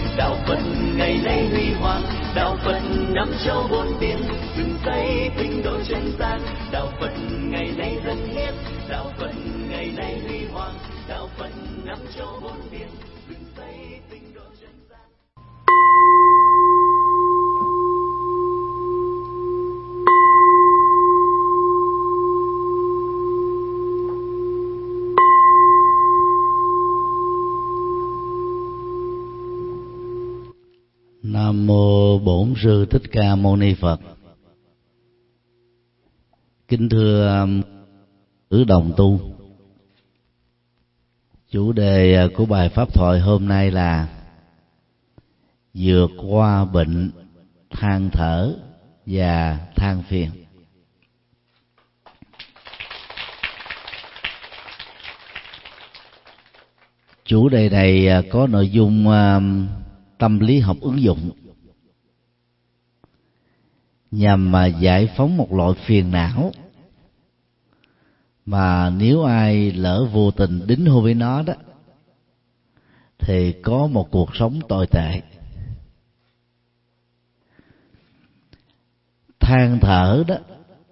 đạo Phật ngày nay huy hoàng, đạo Phật năm châu bốn biển, dựng xây tinh độ chân gian. Đạo Phật ngày nay dân hiến, đạo Phật ngày nay huy hoàng, đạo Phật năm châu bốn biển, dựng xây tinh độ chân gian. Nam mô Bổn Sư Thích Ca Mâu Ni Phật. Kính thưa cử đồng tu, chủ đề của bài pháp thoại hôm nay là vượt qua bệnh than thở và than phiền. Chủ đề này có nội dung tâm lý học ứng dụng nhằm giải phóng một loại phiền não mà nếu ai lỡ vô tình đính hôn với nó đó thì có một cuộc sống tồi tệ. Than thở đó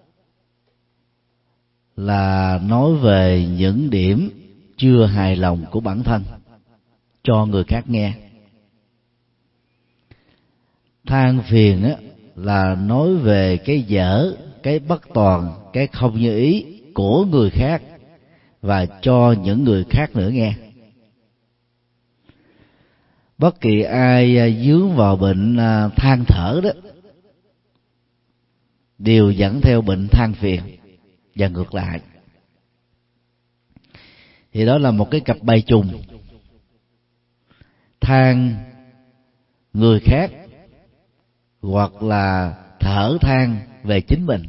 là nói về những điểm chưa hài lòng của bản thân cho người khác nghe. Than phiền á là nói về cái dở, cái bất toàn, cái không như ý của người khác và cho những người khác nữa nghe. Bất kỳ ai dướng vào bệnh than thở đó đều dẫn theo bệnh than phiền và ngược lại. Thì đó là một cái cặp bài trùng, than người khác hoặc là thở than về chính mình,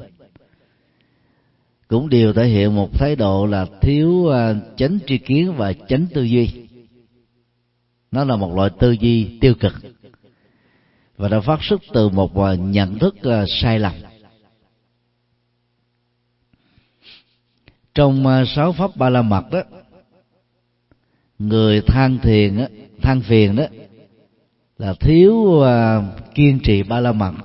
cũng đều thể hiện một thái độ là thiếu chánh tri kiến và chánh tư duy. Nó là một loại tư duy tiêu cực và đã phát xuất từ một nhận thức sai lầm. Trong 6 pháp Ba La Mật đó, người than phiền đó là thiếu kiên trì Ba La Mật.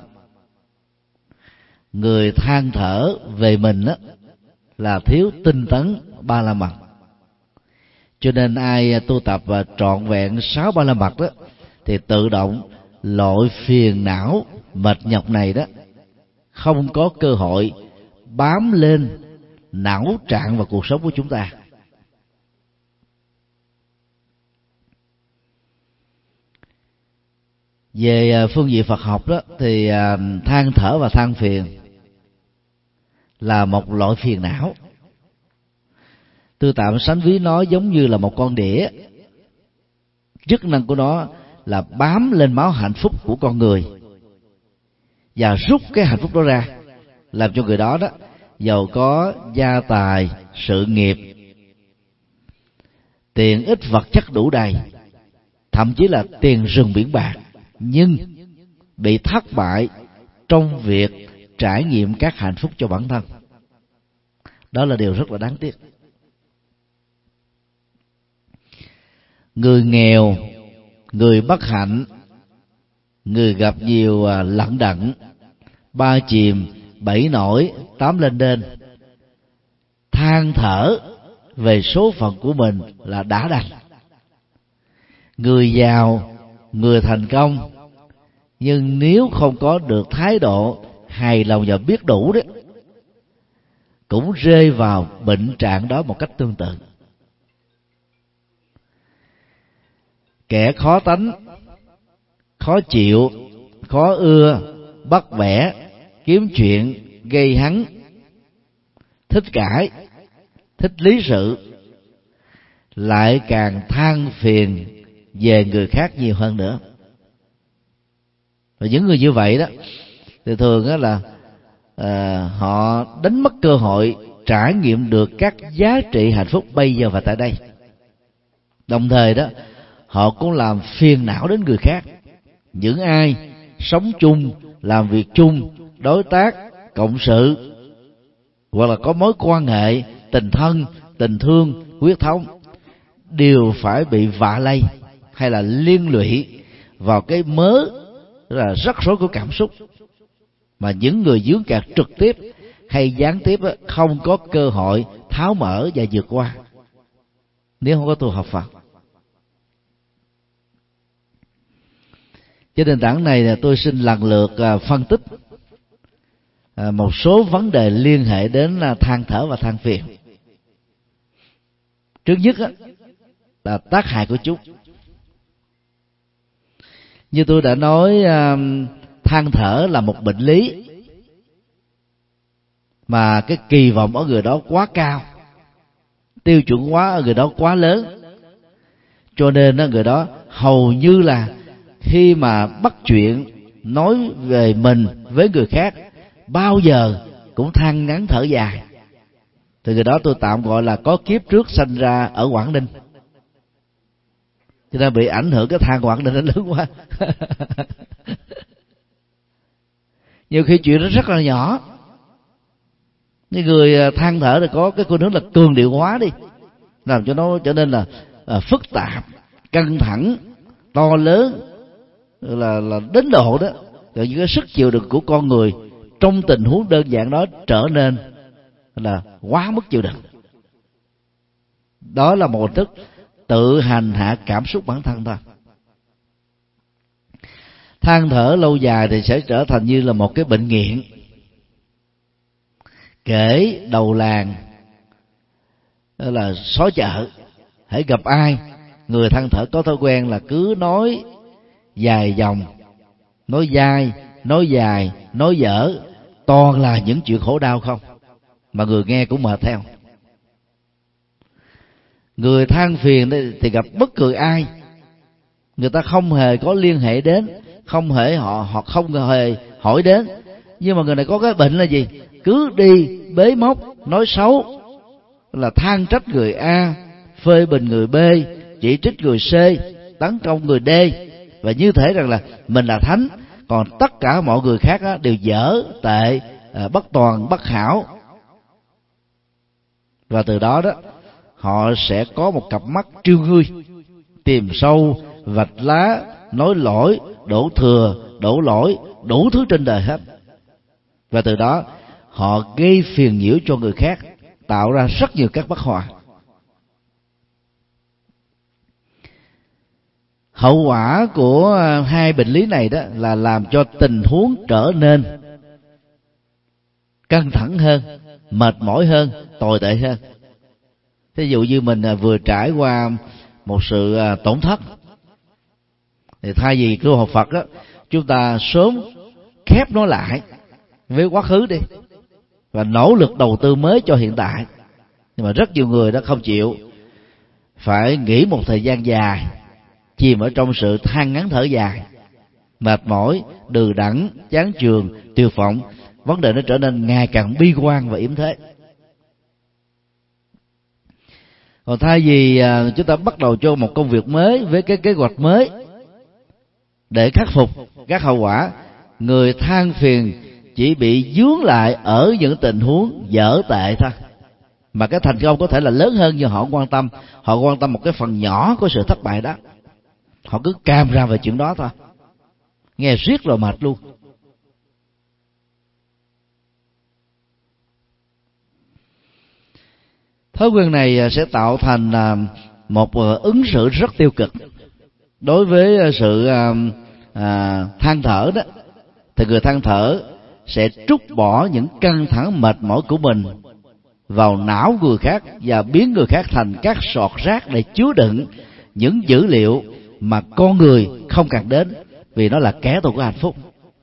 Người than thở về mình đó là thiếu tinh tấn Ba La Mật. Cho nên ai tu tập và trọn vẹn 6 Ba La Mật đó thì tự động loại phiền não mệt nhọc này đó không có cơ hội bám lên não trạng vào cuộc sống của chúng ta. Về phương diện Phật học đó thì than thở và than phiền là một loại phiền não. Tôi tạm sánh ví nó giống như là một con đĩa. Chức năng của nó là bám lên máu hạnh phúc của con người và rút cái hạnh phúc đó ra, làm cho người đó giàu có gia tài, sự nghiệp, tiền ích vật chất đủ đầy, thậm chí là tiền rừng biển bạc, nhưng bị thất bại trong việc trải nghiệm các hạnh phúc cho bản thân. Đó là điều rất là đáng tiếc. Người nghèo, người bất hạnh, người gặp nhiều lận đận, 3 chìm 7 nổi 8 lên đên, than thở về số phận của mình là đã đành. Người giàu, người thành công, nhưng nếu không có được thái độ hài lòng và biết đủ đấy, cũng rơi vào bệnh trạng đó một cách tương tự. Kẻ khó tánh, khó chịu, khó ưa, bắt bẻ, kiếm chuyện, gây hấn, thích cãi, thích lý sự, lại càng than phiền về người khác nhiều hơn nữa. Và những người như vậy đó thì thường đó là họ đánh mất cơ hội trải nghiệm được các giá trị hạnh phúc bây giờ và tại đây. Đồng thời đó họ cũng làm phiền não đến người khác. Những ai sống chung, làm việc chung, đối tác, cộng sự, hoặc là có mối quan hệ tình thân, tình thương, huyết thống, đều phải bị vạ lây hay là liên lụy vào cái mớ là rắc rối của cảm xúc mà những người dướng kẹt trực tiếp hay gián tiếp không có cơ hội tháo mở và vượt qua nếu không có tu học Phật. Trên nền tảng này là tôi xin lần lượt phân tích một số vấn đề liên hệ đến than thở và than phiền. Trước nhất là tác hại của chúng. Như tôi đã nói, than thở là một bệnh lý mà cái kỳ vọng ở người đó quá cao, tiêu chuẩn hóa ở người đó quá lớn, cho nên người đó hầu như là khi mà bắt chuyện nói về mình với người khác bao giờ cũng than ngắn thở dài. Thì người đó tôi tạm gọi là có kiếp trước sinh ra ở Quảng Ninh, cho nên bị ảnh hưởng cái than Quảng Ninh nó lớn quá. Nhiều khi chuyện nó rất là nhỏ, cái người than thở thì có cái khuynh hướng là cường điệu hóa đi, làm cho nó trở nên là phức tạp, căng thẳng, to lớn, là đến độ đó rồi những cái sức chịu đựng của con người trong tình huống đơn giản đó trở nên là quá mức chịu đựng. Đó là một hình thức tự hành hạ cảm xúc bản thân thôi. Than thở lâu dài thì sẽ trở thành như là một cái bệnh nghiện. Kể đầu làng là xó chợ, hãy gặp ai người than thở có thói quen là cứ nói dài dòng, nói dai, nói dài, nói dở, toàn là những chuyện khổ đau không, mà người nghe cũng mệt theo. Người than phiền thì gặp bất cứ ai, người ta không hề có liên hệ đến, không hề họ không hề hỏi đến, nhưng mà người này có cái bệnh là gì? Cứ đi bế móc, nói xấu, là than trách người A, phê bình người B, chỉ trích người C, tấn công người D, và như thế rằng là mình là thánh, còn tất cả mọi người khác đều dở, tệ, bất toàn, bất hảo. Và từ đó họ sẽ có một cặp mắt trêu ngươi, tìm sâu, vạch lá, nói lỗi, đổ thừa, đổ lỗi, đủ thứ trên đời hết. Và từ đó họ gây phiền nhiễu cho người khác, tạo ra rất nhiều các bất hòa. Hậu quả của hai bệnh lý này đó là làm cho tình huống trở nên căng thẳng hơn, mệt mỏi hơn, tồi tệ hơn. Ví dụ như mình vừa trải qua một sự tổn thất, thì thay vì tu học Phật đó, chúng ta sớm khép nó lại với quá khứ đi và nỗ lực đầu tư mới cho hiện tại. Nhưng mà rất nhiều người đã không chịu, phải nghỉ một thời gian dài, chìm ở trong sự than ngắn thở dài, mệt mỏi, đừ đẫn, chán chường, tuyệt vọng. Vấn đề nó trở nên ngày càng bi quan và yếm thế. Còn thay vì chúng ta bắt đầu cho một công việc mới với cái kế hoạch mới để khắc phục các hậu quả, người than phiền chỉ bị dướng lại ở những tình huống dở tệ thôi, mà cái thành công có thể là lớn hơn, nhưng họ quan tâm. Họ quan tâm một cái phần nhỏ của sự thất bại đó, họ cứ cam ra về chuyện đó thôi, nghe riết rồi mệt luôn. Thói quen này sẽ tạo thành một ứng xử rất tiêu cực. Đối với sự than thở đó, thì người than thở sẽ trút bỏ những căng thẳng mệt mỏi của mình vào não người khác và biến người khác thành các sọt rác để chứa đựng những dữ liệu mà con người không cần đến, vì nó là kẻ thù của hạnh phúc.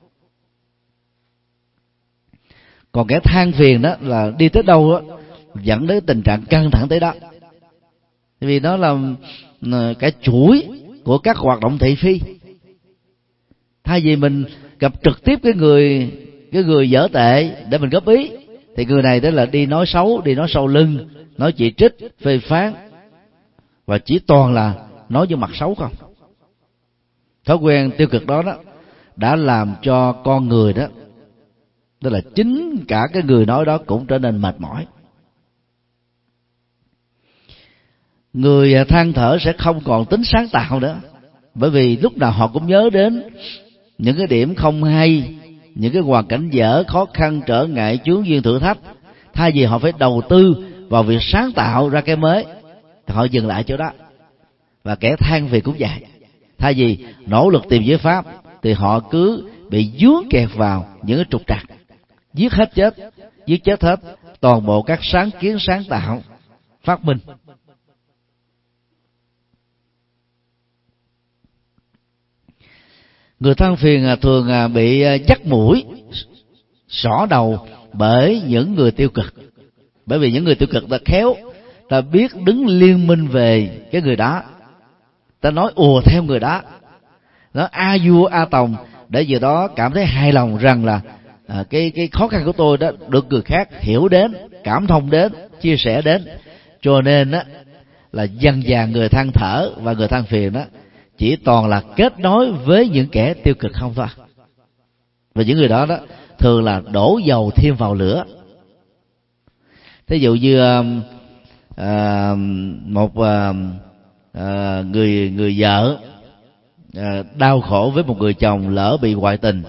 Còn kẻ than phiền đó là đi tới đâu đó dẫn đến tình trạng căng thẳng tới đó, vì nó là cả chuỗi của các hoạt động thị phi. Thay vì mình gặp trực tiếp cái người dở tệ để mình góp ý, thì người này đó là đi nói xấu, đi nói sau lưng, nói chỉ trích, phê phán, và chỉ toàn là nói với mặt xấu không. Thói quen tiêu cực đó đã làm cho con người đó là chính cả cái người nói đó cũng trở nên mệt mỏi. Người than thở sẽ không còn tính sáng tạo nữa, bởi vì lúc nào họ cũng nhớ đến những cái điểm không hay, những cái hoàn cảnh dở, khó khăn, trở ngại, chướng duyên, thử thách. Thay vì họ phải đầu tư vào việc sáng tạo ra cái mới, thì họ dừng lại chỗ đó. Và kẻ than phiền cũng vậy, thay vì nỗ lực tìm giải pháp thì họ cứ bị dướng kẹt vào những cái trục trặc, giết chết hết toàn bộ các sáng kiến, sáng tạo, phát minh. Người than phiền thường bị dắt mũi, xỏ đầu bởi những người tiêu cực. Bởi vì những người tiêu cực ta khéo, ta biết đứng liên minh về cái người đó, ta nói ùa theo người đó, nó a vua a tòng, để từ đó cảm thấy hài lòng rằng là cái khó khăn của tôi đó được người khác hiểu đến, cảm thông đến, chia sẻ đến. Cho nên á là dần dà người than thở và người than phiền đó chỉ toàn là kết nối với những kẻ tiêu cực không thôi. Và những người đó đó thường là đổ dầu thêm vào lửa. Thí dụ như một người vợ đau khổ với một người chồng lỡ bị ngoại tình,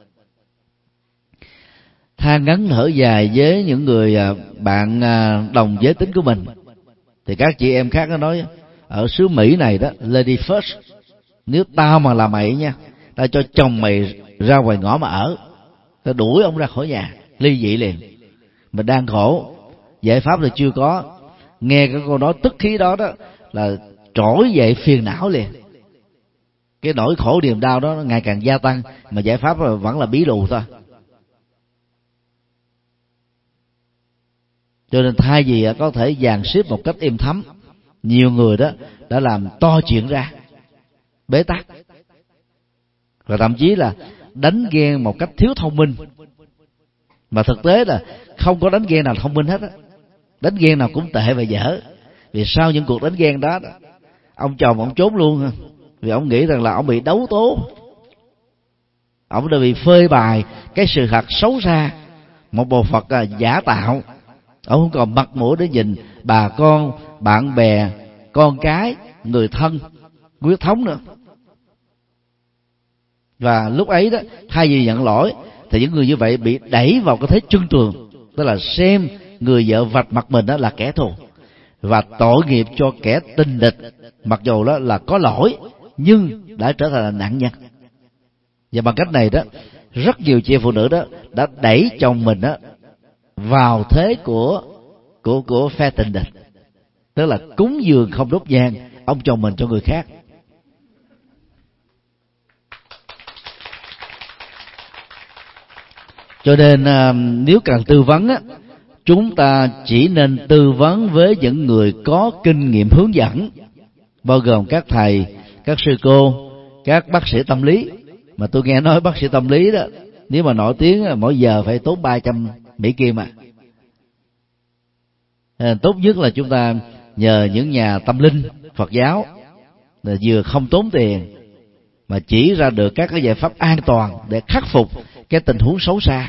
than ngắn thở dài với những người bạn đồng giới tính của mình, thì các chị em khác nó nói ở xứ Mỹ này đó, lady first, nếu tao mà là mày nha, tao cho chồng mày ra ngoài ngõ mà ở, tao đuổi ông ra khỏi nhà, ly dị liền. Mình đang khổ, giải pháp là chưa có, nghe cái câu nói tức khí đó đó là trỗi dậy phiền não liền. Cái nỗi khổ niềm đau đó nó ngày càng gia tăng, mà giải pháp vẫn là bí lù thôi. Cho nên thay vì có thể dàn xếp một cách êm thấm, nhiều người đó đã làm to chuyện ra, bế tắc, và thậm chí là đánh ghen một cách thiếu thông minh. Mà thực tế là không có đánh ghen nào thông minh hết á, đánh ghen nào cũng tệ và dở. Vì sau những cuộc đánh ghen đó, ông chồng ông trốn luôn, vì ông nghĩ rằng là ông bị đấu tố, ông đã bị phơi bày cái sự thật xấu xa, một bộ phận giả tạo. Ông không còn mặt mũi để nhìn bà con, bạn bè, con cái, người thân, huyết thống nữa. Và lúc ấy đó, thay vì nhận lỗi thì những người như vậy bị đẩy vào cái thế chân tường, tức là xem người vợ vạch mặt mình đó là kẻ thù, và tội nghiệp cho kẻ tình địch, mặc dù đó là có lỗi nhưng đã trở thành là nạn nhân. Và bằng cách này đó, rất nhiều chị em phụ nữ đó đã đẩy chồng mình đó vào thế của phe tình địch, tức là cúng dường không đốt nhang ông chồng mình cho người khác. Cho nên nếu cần tư vấn á, chúng ta chỉ nên tư vấn với những người có kinh nghiệm hướng dẫn, bao gồm các thầy, các sư cô, các bác sĩ tâm lý. Mà tôi nghe nói bác sĩ tâm lý đó, nếu mà nổi tiếng mỗi giờ phải tốn 300 Mỹ Kim à. Tốt nhất là chúng ta nhờ những nhà tâm linh Phật giáo, là vừa không tốn tiền mà chỉ ra được các cái giải pháp an toàn để khắc phục cái tình huống xấu xa.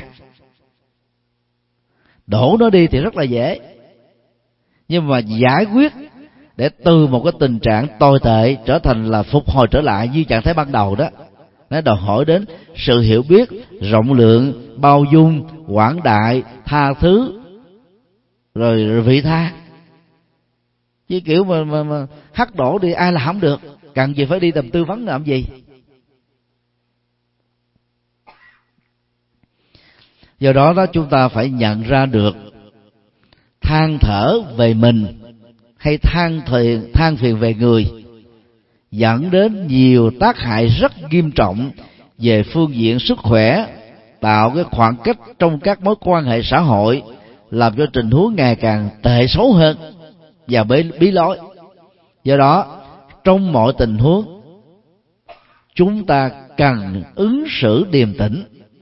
Đổ nó đi thì rất là dễ, nhưng mà giải quyết để từ một cái tình trạng tồi tệ trở thành là phục hồi trở lại như trạng thái ban đầu đó, nó đòi hỏi đến sự hiểu biết rộng lượng, bao dung, quảng đại, tha thứ, rồi vị tha. Chứ kiểu mà hắt đổ đi ai là không được, cần gì phải đi tìm tư vấn làm gì. Do đó chúng ta phải nhận ra được than thở về mình hay than phiền về người dẫn đến nhiều tác hại rất nghiêm trọng về phương diện sức khỏe, tạo cái khoảng cách trong các mối quan hệ xã hội, làm cho tình huống ngày càng tệ xấu hơn và bí lối. Do đó, trong mọi tình huống, chúng ta cần ứng xử điềm tĩnh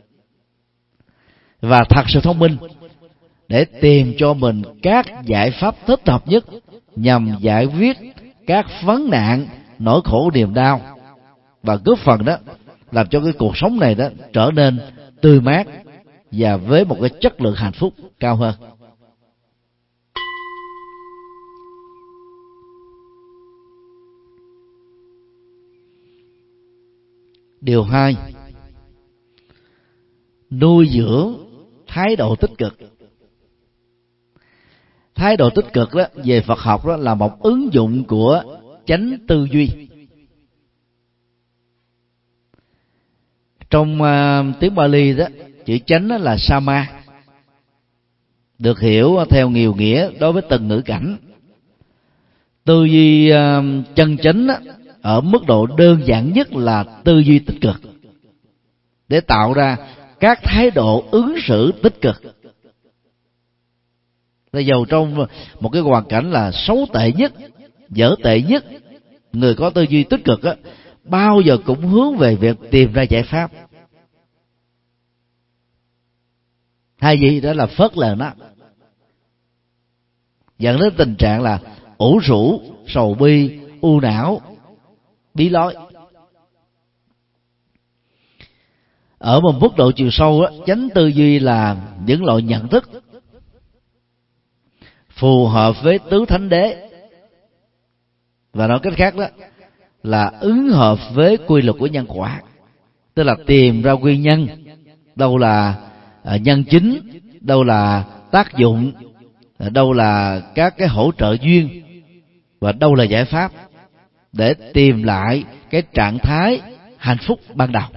và thật sự thông minh để tìm cho mình các giải pháp thích hợp nhất nhằm giải quyết các vấn nạn, nỗi khổ niềm đau, và góp phần đó làm cho cái cuộc sống này đó trở nên tươi mát và với một cái chất lượng hạnh phúc cao hơn. Điều 2, nuôi dưỡng thái độ tích cực. Thái độ tích cực đó, về Phật học đó, là một ứng dụng của chánh tư duy. Trong tiếng Pali đó, chữ chánh đó là sama, được hiểu theo nhiều nghĩa đối với từng ngữ cảnh. Tư duy chân chánh đó, ở mức độ đơn giản nhất là tư duy tích cực, để tạo ra các thái độ ứng xử tích cực. Dầu trong một cái hoàn cảnh là xấu tệ nhất, dở tệ nhất, người có tư duy tích cực á, bao giờ cũng hướng về việc tìm ra giải pháp. Hay gì đó là phớt lờ nó, dẫn đến tình trạng là ủ rũ, sầu bi, u não, bí lối. Ở một mức độ chiều sâu á, chánh tư duy là những loại nhận thức phù hợp với tứ thánh đế, và nói cách khác đó là ứng hợp với quy luật của nhân quả, tức là tìm ra nguyên nhân, đâu là nhân chính, đâu là tác dụng, đâu là các cái hỗ trợ duyên, và đâu là giải pháp, để tìm lại cái trạng thái hạnh phúc ban đầu.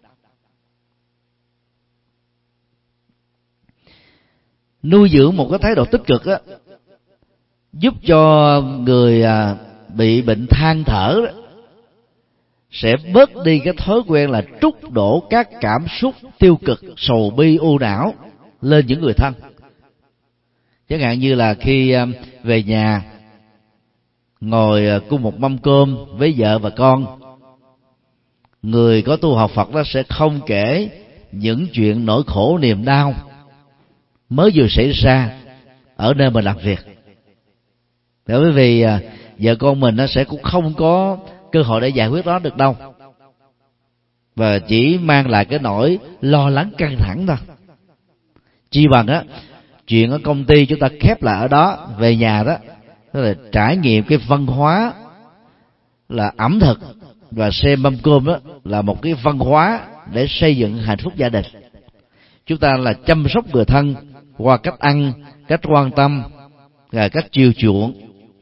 Nuôi dưỡng một cái thái độ tích cực á, giúp cho người bị bệnh than thở đó, sẽ bớt đi cái thói quen là trút đổ các cảm xúc tiêu cực, sầu bi, u não lên những người thân. Chẳng hạn như là khi về nhà ngồi cùng một mâm cơm với vợ và con, người có tu học Phật đó sẽ không kể những chuyện nỗi khổ niềm đau mới vừa xảy ra ở nơi mình làm việc, bởi vì vợ con mình nó sẽ cũng không có cơ hội để giải quyết đó được đâu, và chỉ mang lại cái nỗi lo lắng căng thẳng thôi. Chi bằng á, chuyện ở công ty chúng ta khép lại ở đó, về nhà đó tức là trải nghiệm cái văn hóa là ẩm thực, và xem mâm cơm đó là một cái văn hóa để xây dựng hạnh phúc gia đình. Chúng ta là chăm sóc người thân qua cách ăn, cách quan tâm và cách chiều chuộng,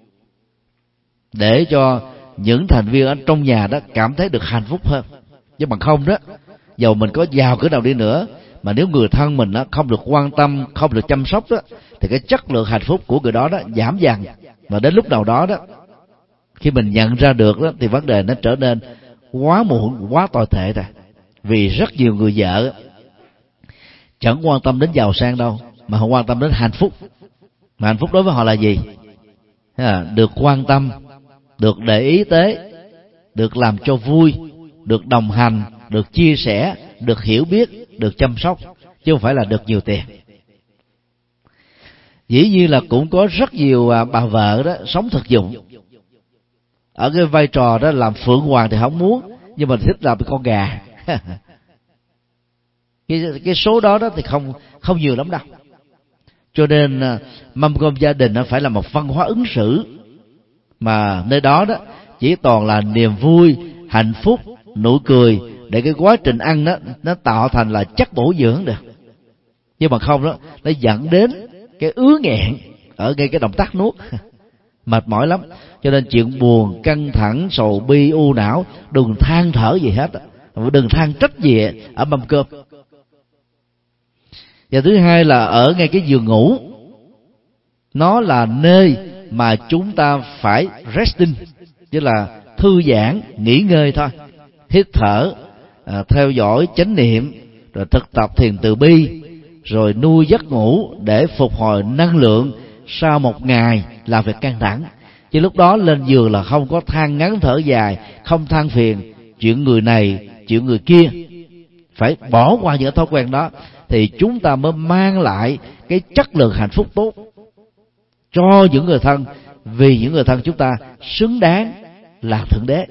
để cho những thành viên ở trong nhà đó cảm thấy được hạnh phúc hơn. Chứ bằng không đó, dầu mình có giàu cỡ nào đi nữa, mà nếu người thân mình đó không được quan tâm, không được chăm sóc đó, thì cái chất lượng hạnh phúc của người đó giảm dần. Và đến lúc nào đó đó, khi mình nhận ra được đó, thì vấn đề nó trở nên quá muộn, quá tồi tệ rồi. Vì rất nhiều người vợ chẳng quan tâm đến giàu sang đâu, mà họ quan tâm đến hạnh phúc. Mà hạnh phúc đối với họ là gì? Được quan tâm, được để ý tới, được làm cho vui, được đồng hành, được chia sẻ, được hiểu biết, được chăm sóc, chứ không phải là được nhiều tiền. Dĩ nhiên là cũng có rất nhiều bà vợ đó sống thực dụng, ở cái vai trò đó làm phượng hoàng thì không muốn, nhưng mà thích làm con gà. cái số đó thì không nhiều lắm đâu. Cho nên mâm cơm gia đình nó phải là một văn hóa ứng xử, mà nơi đó chỉ toàn là niềm vui, hạnh phúc, nụ cười, để cái quá trình ăn đó nó tạo thành là chất bổ dưỡng được. Nhưng mà không đó, nó dẫn đến cái ứa nghẹn ở ngay cái động tác nuốt, mệt mỏi lắm. Cho nên chuyện buồn, căng thẳng, sầu bi, u não, đừng than thở gì hết, đừng than trách gì ở mâm cơm. Và thứ hai là ở ngay cái giường ngủ, nó là nơi mà chúng ta phải resting, tức là thư giãn, nghỉ ngơi thôi, hít thở, theo dõi chánh niệm, rồi thực tập thiền từ bi, rồi nuôi giấc ngủ để phục hồi năng lượng sau một ngày làm việc căng thẳng. Chứ lúc đó lên giường là không có than ngắn thở dài, không than phiền chuyện người này, chuyện người kia. Phải bỏ qua những thói quen đó, thì chúng ta mới mang lại cái chất lượng hạnh phúc tốt cho những người thân, vì những người thân chúng ta xứng đáng là thượng đế.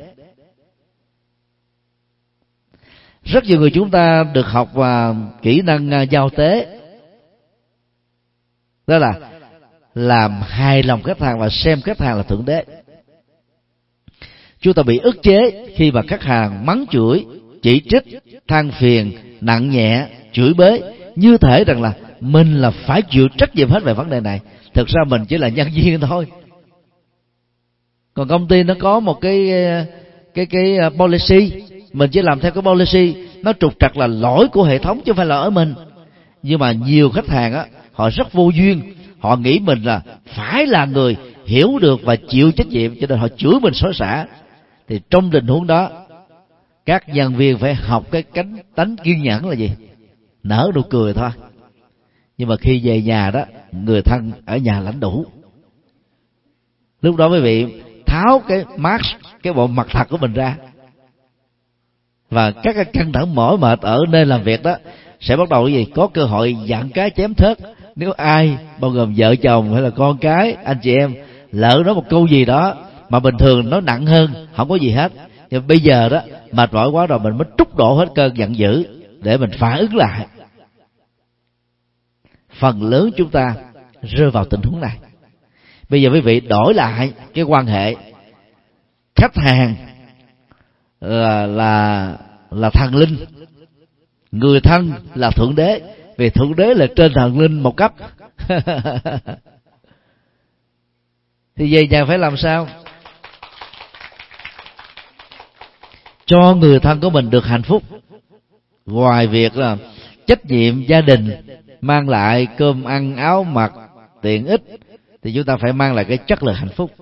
Rất nhiều người chúng ta được học kỹ năng giao tế, đó là làm hài lòng khách hàng và xem khách hàng là thượng đế. Chúng ta bị ức chế khi mà khách hàng mắng chửi, chỉ trích, than phiền, nặng nhẹ, chửi bới, như thể rằng là mình là phải chịu trách nhiệm hết về vấn đề này. Thực ra mình chỉ là nhân viên thôi. Còn công ty nó có một cái policy, mình chỉ làm theo cái policy. Nó trục trặc là lỗi của hệ thống chứ không phải là ở mình. Nhưng mà nhiều khách hàng á, họ rất vô duyên, họ nghĩ mình là phải là người hiểu được và chịu trách nhiệm, cho nên họ chửi mình xối xả. Thì trong tình huống đó, các nhân viên phải học cái tánh kiên nhẫn là gì? Nở nụ cười thôi. Nhưng mà khi về nhà đó, người thân ở nhà lãnh đủ. Lúc đó quý vị tháo cái mask, cái bộ mặt thật của mình ra, và các cái căng thẳng mỏi mệt ở nơi làm việc đó sẽ bắt đầu cái gì? Có cơ hội giận cá chém thớt. Nếu ai, bao gồm vợ chồng hay là con cái, anh chị em, lỡ nói một câu gì đó mà bình thường nó nặng hơn, không có gì hết, nhưng bây giờ đó mệt mỏi quá rồi, mình mới trút đổ hết cơn giận dữ để mình phản ứng lại. Phần lớn chúng ta rơi vào tình huống này. Bây giờ quý vị đổi lại cái quan hệ khách hàng là thần linh, người thân là thượng đế, vì thượng đế là trên thần linh một cấp. Thì về nhà phải làm sao cho người thân của mình được hạnh phúc? Ngoài việc là trách nhiệm gia đình mang lại cơm ăn áo mặc tiện ích, thì chúng ta phải mang lại cái chất lượng hạnh phúc.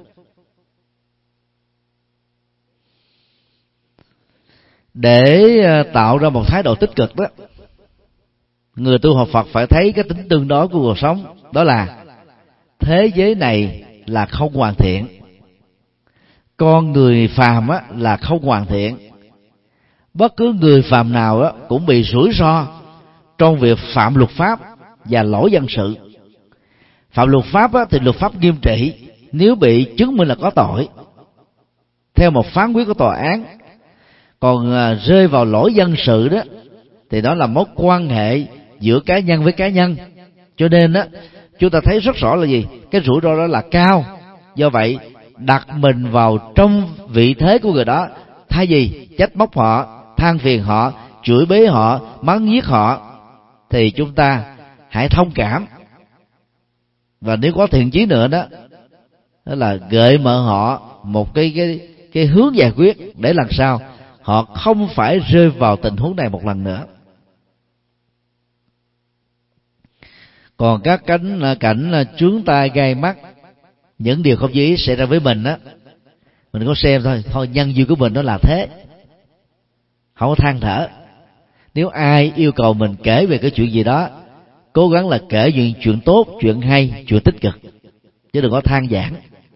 Để tạo ra một thái độ tích cực đó, người tu học Phật phải thấy cái tính tương đối của cuộc sống. Đó là thế giới này là không hoàn thiện, con người phàm á là không hoàn thiện. Bất cứ người phàm nào á cũng bị rủi ro trong việc phạm luật pháp và lỗi dân sự. Phạm luật pháp á, thì luật pháp nghiêm trị nếu bị chứng minh là có tội theo một phán quyết của tòa án. Còn rơi vào lỗi dân sự đó thì đó là mối quan hệ giữa cá nhân với cá nhân. Cho nên á, chúng ta thấy rất rõ là gì? Cái rủi ro đó là cao. Do vậy, đặt mình vào trong vị thế của người đó, thay vì trách móc họ, than phiền họ, chửi bới họ, mắng nhiếc họ, thì chúng ta hãy thông cảm. Và nếu có thiện chí nữa đó là gợi mở họ một cái hướng giải quyết, để lần sau họ không phải rơi vào tình huống này một lần nữa. Còn các cảnh chướng tai gai mắt, những điều không như ý xảy ra với mình á, mình có xem thôi, nhân duyên của mình nó là thế, không có than thở. Nếu ai yêu cầu mình kể về cái chuyện gì đó, cố gắng là kể những chuyện tốt, chuyện hay, chuyện tích cực, chứ đừng có than vãn.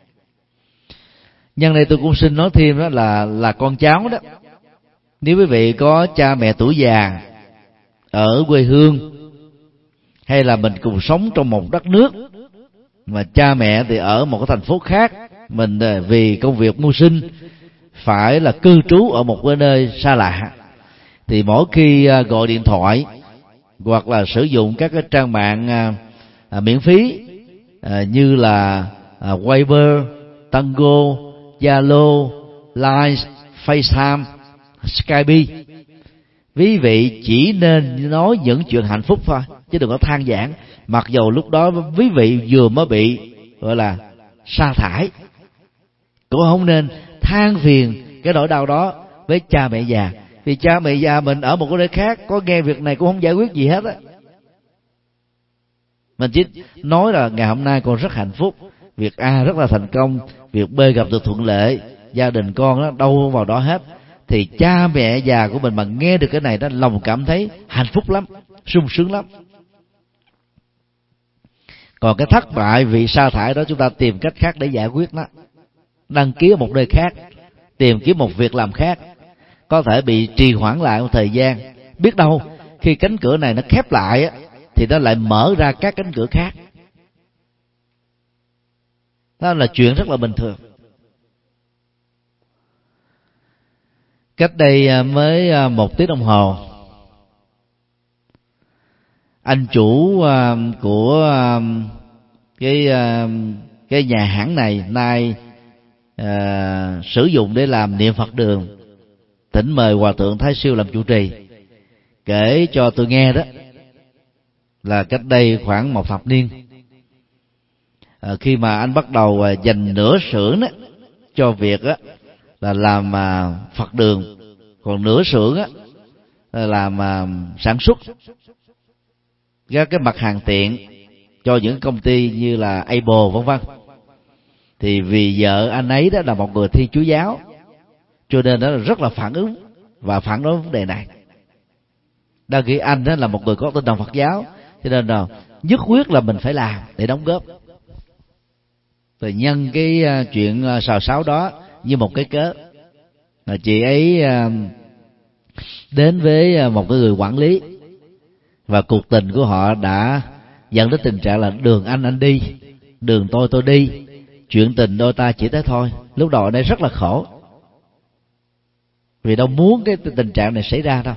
Nhân đây tôi cũng xin nói thêm đó là con cháu đó, nếu quý vị có cha mẹ tuổi già ở quê hương, hay là mình cùng sống trong một đất nước mà cha mẹ thì ở một cái thành phố khác, mình vì công việc mưu sinh phải là cư trú ở một cái nơi xa lạ, thì mỗi khi gọi điện thoại hoặc là sử dụng các cái trang mạng miễn phí như là Viber, Tango, Zalo, Line, FaceTime, Skype, quý vị chỉ nên nói những chuyện hạnh phúc thôi, chứ đừng có than vãn. Mặc dầu lúc đó quý vị vừa mới bị gọi là sa thải, cũng không nên than phiền cái nỗi đau đó với cha mẹ già. Vì cha mẹ già mình ở một cái nơi khác, có nghe việc này cũng không giải quyết gì hết á. Mình chỉ nói là ngày hôm nay con rất hạnh phúc, việc A rất là thành công, việc B gặp được thuận lợi, gia đình con đó đâu vào đó hết. Thì cha mẹ già của mình mà nghe được cái này đó, lòng cảm thấy hạnh phúc lắm, sung sướng lắm. Còn cái thất bại vì sa thải đó, chúng ta tìm cách khác để giải quyết nó. Đăng ký ở một nơi khác, tìm kiếm một việc làm khác, có thể bị trì hoãn lại một thời gian. Biết đâu khi cánh cửa này nó khép lại á, thì nó lại mở ra các cánh cửa khác. Đó là chuyện rất là bình thường. Cách đây mới 1 tiếng đồng hồ, anh chủ của cái nhà hãng này nay sử dụng để làm niệm Phật đường, thỉnh mời Hòa thượng Thái Siêu làm chủ trì, kể cho tôi nghe đó là cách đây khoảng 1 thập niên, khi mà anh bắt đầu dành nửa xưởng đó cho việc đó là làm Phật đường, còn nửa xưởng á là làm sản xuất các cái mặt hàng tiện cho những công ty như là Apple vân vân. Thì vì vợ anh ấy đó là một người Thiên Chúa giáo, cho nên đó là rất là phản ứng và phản đối vấn đề này. Đa khi anh đó là một người có tinh thần Phật giáo, cho nên là nhất quyết là mình phải làm để đóng góp. Rồi nhân cái chuyện xào xáo đó như một cái cớ, là chị ấy đến với một cái người quản lý, và cuộc tình của họ đã dẫn đến tình trạng là đường anh đi, đường tôi đi, chuyện tình đôi ta chỉ thế thôi. Lúc đầu ở đây rất là khổ, vì đâu muốn cái tình trạng này xảy ra đâu.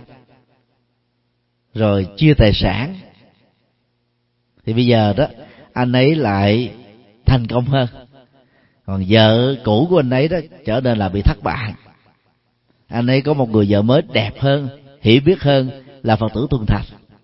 Rồi chia tài sản, thì bây giờ đó anh ấy lại thành công hơn, còn vợ cũ của anh ấy đó trở nên là bị thất bại. Anh ấy có một người vợ mới đẹp hơn, hiểu biết hơn, là Phật tử tuân thành.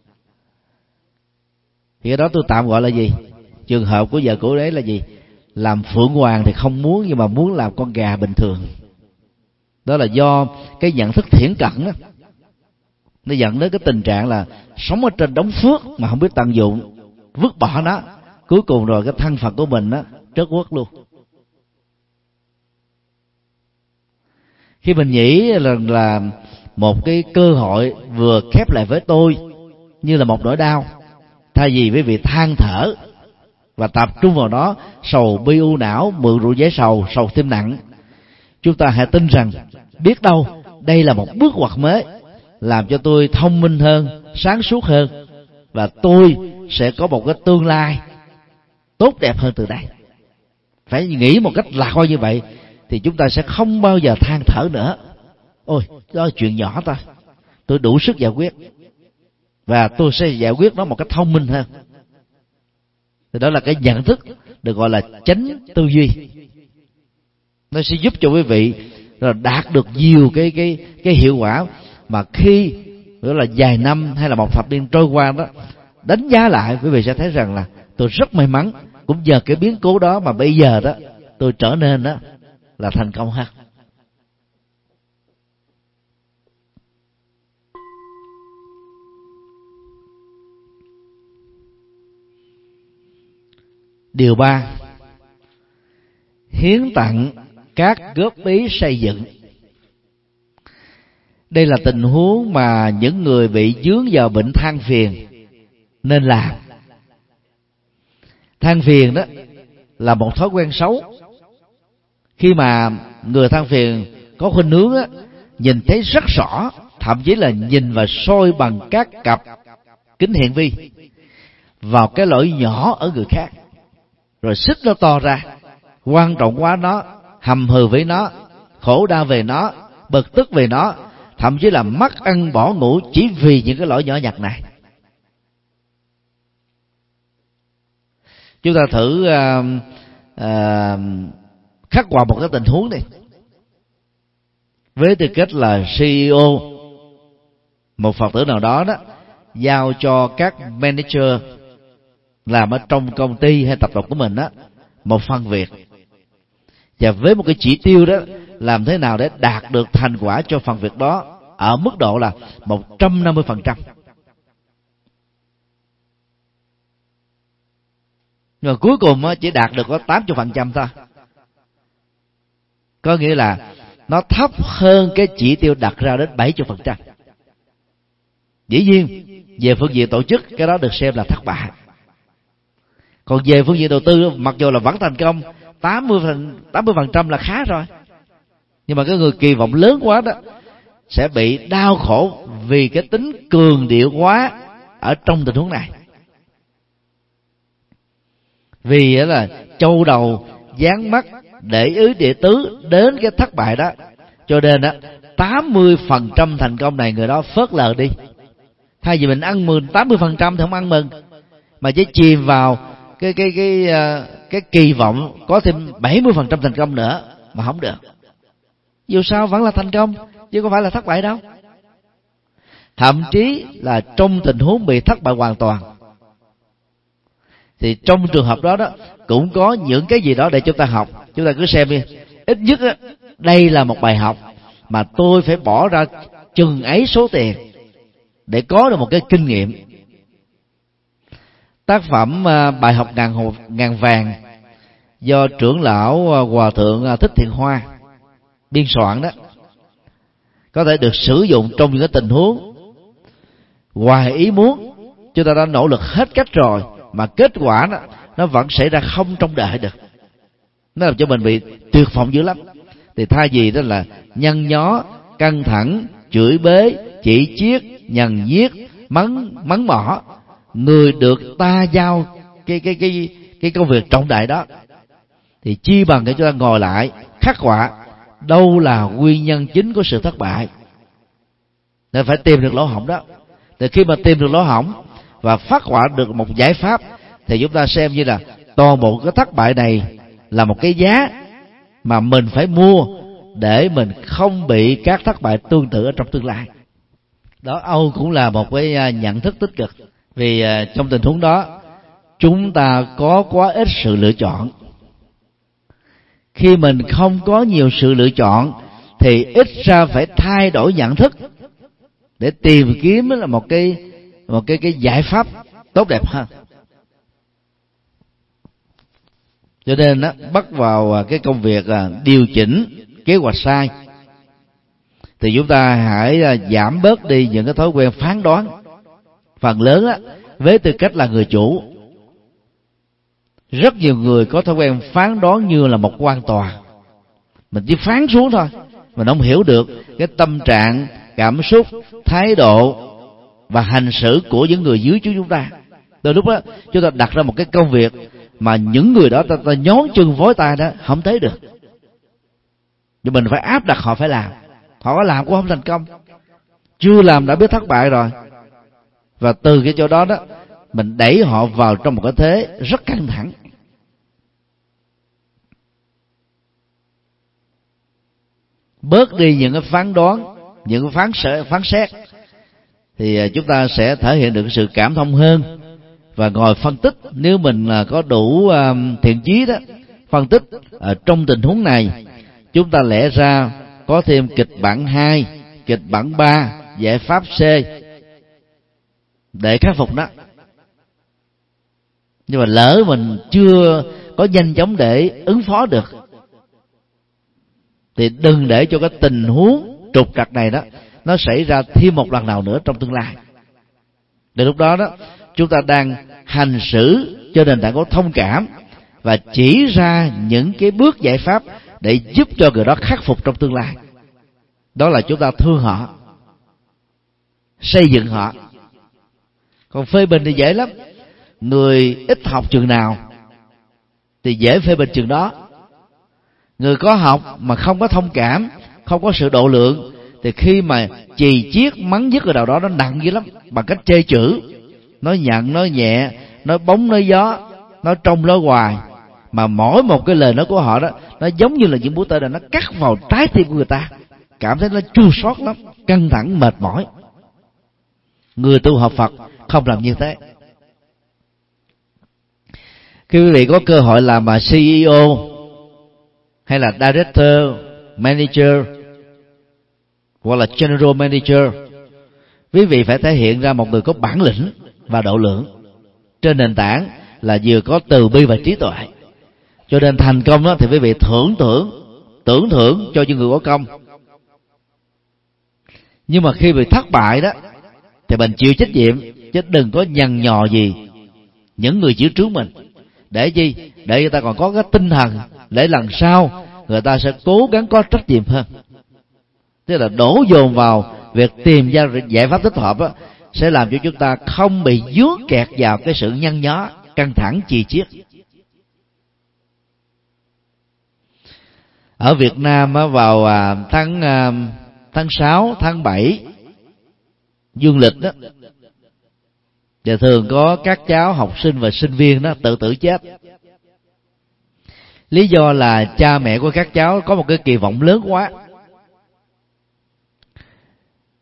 Thì cái đó tôi tạm gọi là gì? Trường hợp của vợ cũ đấy là gì? Làm phượng hoàng thì không muốn, nhưng mà muốn làm con gà bình thường. Đó là do cái nhận thức thiển cận đó, nó dẫn đến cái tình trạng là sống ở trên đống phước mà không biết tận dụng, vứt bỏ nó, cuối cùng rồi cái thân phận của mình đó trớt quất luôn. Khi mình nghĩ là một cái cơ hội vừa khép lại với tôi như là một nỗi đau, thay vì với việc than thở và tập trung vào đó sầu bi u não, mượn rượu giải sầu, sầu thêm nặng, chúng ta hãy tin rằng biết đâu đây là một bước ngoặt mới, làm cho tôi thông minh hơn, sáng suốt hơn, và tôi sẽ có một cái tương lai tốt đẹp hơn từ đây. Phải nghĩ một cách lạc quan như vậy thì chúng ta sẽ không bao giờ than thở nữa. Ôi, đó là chuyện nhỏ thôi, tôi đủ sức giải quyết, và tôi sẽ giải quyết nó một cách thông minh hơn. Thì đó là cái nhận thức được gọi là chánh tư duy. Nó sẽ giúp cho quý vị đạt được nhiều cái hiệu quả mà khi đó là vài năm hay là 1 thập niên trôi qua đó, đánh giá lại quý vị sẽ thấy rằng là tôi rất may mắn, cũng nhờ cái biến cố đó mà bây giờ đó tôi trở nên đó là thành công hơn. Điều 3, hiến tặng các góp ý xây dựng. Đây là tình huống mà những người bị vướng vào bệnh than phiền nên làm. Than phiền đó là một thói quen xấu. Khi mà người than phiền có khuynh hướng á, nhìn thấy rất rõ, thậm chí là nhìn và soi bằng các cặp kính hiển vi vào cái lỗi nhỏ ở người khác, rồi xích nó to ra, quan trọng quá nó, hầm hừ với nó, khổ đau về nó, bực tức về nó, thậm chí là mất ăn bỏ ngủ chỉ vì những cái lỗi nhỏ nhặt này. Chúng ta thử khắc họa một cái tình huống này. Với tư cách là CEO, một Phật tử nào đó đó giao cho các manager làm ở trong công ty hay tập đoàn của mình đó một phần việc, và với một cái chỉ tiêu đó làm thế nào để đạt được thành quả cho phần việc đó ở mức độ là 150%. Nhưng mà cuối cùng chỉ đạt được có 80% thôi. Có nghĩa là nó thấp hơn cái chỉ tiêu đặt ra đến 70%. Dĩ nhiên về phương diện tổ chức cái đó được xem là thất bại. Còn về phương diện đầu tư, mặc dù là vẫn thành công 80% là khá rồi, nhưng mà cái người kỳ vọng lớn quá đó sẽ bị đau khổ vì cái tính cường điệu quá ở trong tình huống này. Vì là châu đầu dán mắt để ý địa tứ đến cái thất bại đó, cho nên đó 80% thành công này người đó phớt lờ đi. Thay vì mình ăn mừng 80% thì không ăn mừng, mà chỉ chìm vào cái kỳ vọng có thêm 70% thành công nữa mà không được. Dù sao vẫn là thành công, chứ không phải là thất bại đâu. Thậm chí là trong tình huống bị thất bại hoàn toàn, thì trong trường hợp đó cũng có những cái gì đó để chúng ta học. Chúng ta cứ xem đi, ít nhất đây là một bài học mà tôi phải bỏ ra chừng ấy số tiền để có được một cái kinh nghiệm. Tác phẩm Bài học ngàn vàng do trưởng lão Hòa thượng Thích Thiện Hoa biên soạn đó, có thể được sử dụng trong những cái tình huống ngoài ý muốn. Chúng ta đã nỗ lực hết cách rồi mà kết quả nó vẫn xảy ra không trông đợi được, nó làm cho mình bị tuyệt vọng dữ lắm. Thì thay vì đó là nhăn nhó, căng thẳng, chửi bới, chỉ chiết, nhằn nhiếc, mắng mỏ người được ta giao cái công việc trọng đại đó, thì chi bằng để chúng ta ngồi lại khắc họa đâu là nguyên nhân chính của sự thất bại, nên phải tìm được lỗ hổng đó. Thì khi mà tìm được lỗ hổng và phát họa được một giải pháp, thì chúng ta xem như là toàn bộ cái thất bại này là một cái giá mà mình phải mua để mình không bị các thất bại tương tự ở trong tương lai. Đó Âu cũng là một cái nhận thức tích cực, vì trong tình huống đó chúng ta có quá ít sự lựa chọn. Khi mình không có nhiều sự lựa chọn thì ít ra phải thay đổi nhận thức để tìm kiếm là một cái giải pháp tốt đẹp hơn. Cho nên bắt vào cái công việc điều chỉnh kế hoạch sai, thì chúng ta hãy giảm bớt đi những cái thói quen phán đoán, phần lớn với tư cách là người chủ. Rất nhiều người có thói quen phán đoán như là một quan tòa, mình chỉ phán xuống thôi, mình không hiểu được cái tâm trạng, cảm xúc, thái độ và hành xử của những người dưới chúng ta. Từ lúc đó chúng ta đặt ra một cái công việc mà những người đó ta nhón chân vối tay đó không thấy được, nhưng mình phải áp đặt họ phải làm. Họ có làm cũng không thành công, chưa làm đã biết thất bại rồi, và từ cái chỗ đó mình đẩy họ vào trong một cái thế rất căng thẳng. Bớt đi những cái phán đoán, những cái phán xét, thì chúng ta sẽ thể hiện được sự cảm thông hơn và ngồi phân tích. Nếu mình có đủ thiện chí đó, phân tích trong tình huống này chúng ta lẽ ra có thêm kịch bản 2, kịch bản 3, giải pháp C để khắc phục đó. Nhưng mà lỡ mình chưa có nhanh chóng để ứng phó được, thì đừng để cho cái tình huống trục trặc này nó xảy ra thêm một lần nào nữa trong tương lai. Đến lúc đó chúng ta đang hành xử cho nền tảng có thông cảm và chỉ ra những cái bước giải pháp để giúp cho người đó khắc phục trong tương lai. Đó là chúng ta thương họ, xây dựng họ. Còn phê bình thì dễ lắm. Người ít học chừng nào thì dễ phê bình chừng đó. Người có học mà không có thông cảm, không có sự độ lượng, thì khi mà chì chiết mắng dứt người nào đó nó nặng dữ lắm, bằng cách chê chữ, nói nhận nói nhẹ, nói bóng nói gió, nói trong nói ngoài, mà mỗi một cái lời nói của họ đó nó giống như là những mũi tên, là nó cắt vào trái tim của người ta, cảm thấy nó chua xót lắm, căng thẳng mệt mỏi. Người tu học Phật không làm như thế. Khi quý vị có cơ hội làm CEO hay là Director, Manager hoặc là General Manager, quý vị phải thể hiện ra một người có bản lĩnh và độ lượng, trên nền tảng là vừa có từ bi và trí tuệ. Cho nên thành công đó thì quý vị tưởng thưởng cho những người có công. Nhưng mà khi bị thất bại đó thì mình chịu trách nhiệm, chứ đừng có nhằn nhò gì những người chịu trước mình. Để gì? Để người ta còn có cái tinh thần để lần sau người ta sẽ cố gắng có trách nhiệm hơn. Tức là đổ dồn vào việc tìm ra giải pháp thích hợp đó, sẽ làm cho chúng ta không bị vướng kẹt vào cái sự nhăn nhó, căng thẳng, chì chiết. Ở Việt Nam vào tháng 6, tháng 7 dương lịch đó, và thường có các cháu học sinh và sinh viên đó tự tử chết. Lý do là cha mẹ của các cháu có một cái kỳ vọng lớn quá,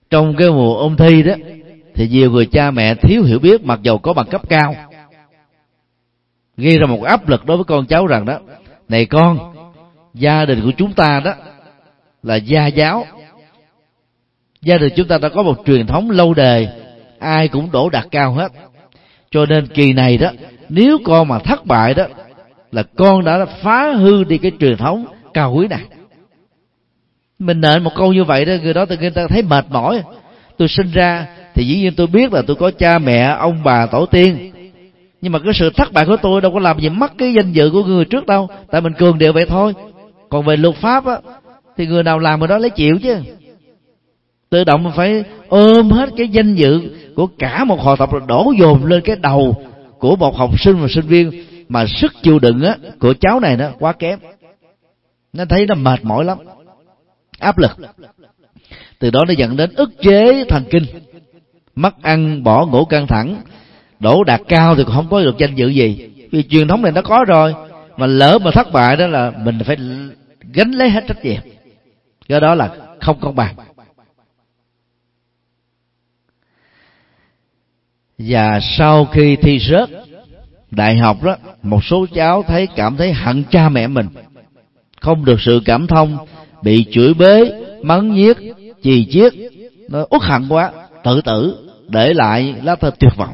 Trong cái mùa ôn thi đó thì nhiều người cha mẹ thiếu hiểu biết, mặc dầu có bằng cấp cao, gây ra một áp lực đối với con cháu rằng đó: này con, gia đình của chúng ta đó là gia giáo, gia đình chúng ta đã có một truyền thống lâu đời, ai cũng đỗ đạt cao hết, cho nên kỳ này đó nếu con mà thất bại đó là con đã phá hư đi cái truyền thống cao quý này. Mình nện một câu như vậy đó, người đó tự nhiên ta thấy mệt mỏi. Tôi sinh ra thì dĩ nhiên tôi biết là tôi có cha mẹ, ông bà, tổ tiên, nhưng mà cái sự thất bại của tôi đâu có làm gì mất cái danh dự của người trước đâu, tại mình cường điệu vậy thôi. Còn về luật pháp á thì người nào làm người đó lấy chịu chứ. Tự động mình phải ôm hết cái danh dự của cả một họ tộc đổ dồn lên cái đầu của một học sinh và sinh viên, mà sức chịu đựng á của cháu này nó quá kém, nó thấy nó mệt mỏi lắm, áp lực. Từ đó nó dẫn đến ức chế thần kinh, mất ăn bỏ ngủ, căng thẳng, đỗ đạt cao thì không có được danh dự gì, vì truyền thống này nó có rồi, mà lỡ mà thất bại đó là mình phải gánh lấy hết trách nhiệm. Cái đó là không công bằng. Và sau khi thi rớt đại học đó, một số cháu cảm thấy hận cha mẹ mình, không được sự cảm thông, bị chửi bới, mắng nhiếc, chì chiết, nó uất hận quá, tự tử, để lại lá thư tuyệt vọng.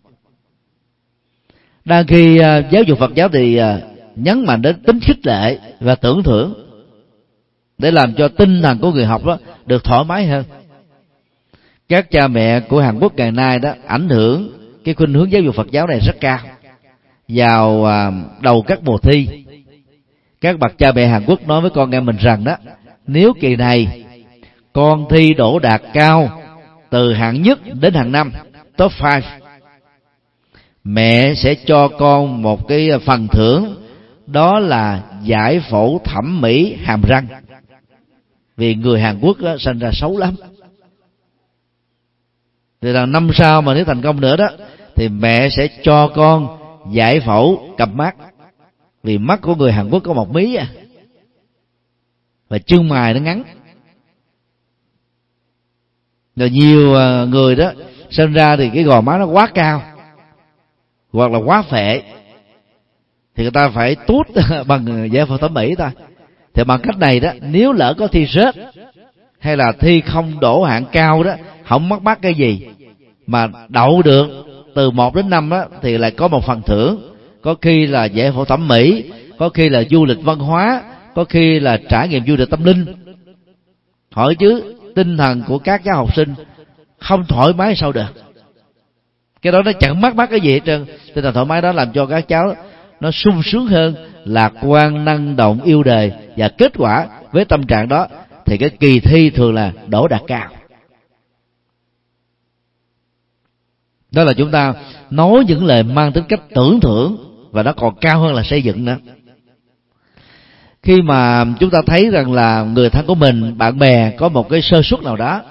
Đang khi giáo dục Phật giáo thì nhấn mạnh đến tính khích lệ và tưởng thưởng để làm cho tinh thần của người học đó được thoải mái hơn. Các cha mẹ của Hàn Quốc ngày nay đó ảnh hưởng cái khuynh hướng giáo dục Phật giáo này rất cao. Vào đầu các mùa thi, các bậc cha mẹ Hàn Quốc nói với con em mình rằng đó: nếu kỳ này con thi đỗ đạt cao từ hạng nhất đến hạng 5, top 5, mẹ sẽ cho con một cái phần thưởng, đó là giải phẫu thẩm mỹ hàm răng, vì người Hàn Quốc đó, sinh ra xấu lắm. Thì là năm sau mà nếu thành công nữa đó thì mẹ sẽ cho con giải phẫu cặp mắt, vì mắt của người Hàn Quốc có một mí và chân mày nó ngắn. Rồi nhiều người đó sinh ra thì cái gò má nó quá cao hoặc là quá phệ, thì người ta phải tút bằng giải phẫu thẩm mỹ thôi. Thì bằng cách này đó, nếu lỡ có thi rớt hay là thi không đỗ hạng cao đó, không mất mát cái gì, mà đậu được từ 1 đến 5 đó, thì lại có một phần thưởng. Có khi là giải phẫu thẩm mỹ, có khi là du lịch văn hóa, có khi là trải nghiệm du lịch tâm linh. Hỏi chứ tinh thần của các cháu học sinh không thoải mái sao được? Cái đó nó chẳng mất mát cái gì hết trơn. Tinh thần thoải mái đó làm cho các cháu nó sung sướng hơn, lạc quan, năng động, yêu đời. Và kết quả với tâm trạng đó thì cái kỳ thi thường là đỗ đạt cao. Đó là chúng ta nói những lời mang tính cách tưởng thưởng, và nó còn cao hơn là xây dựng nữa. Khi mà chúng ta thấy rằng là người thân của mình, bạn bè có một cái sơ suất nào đó,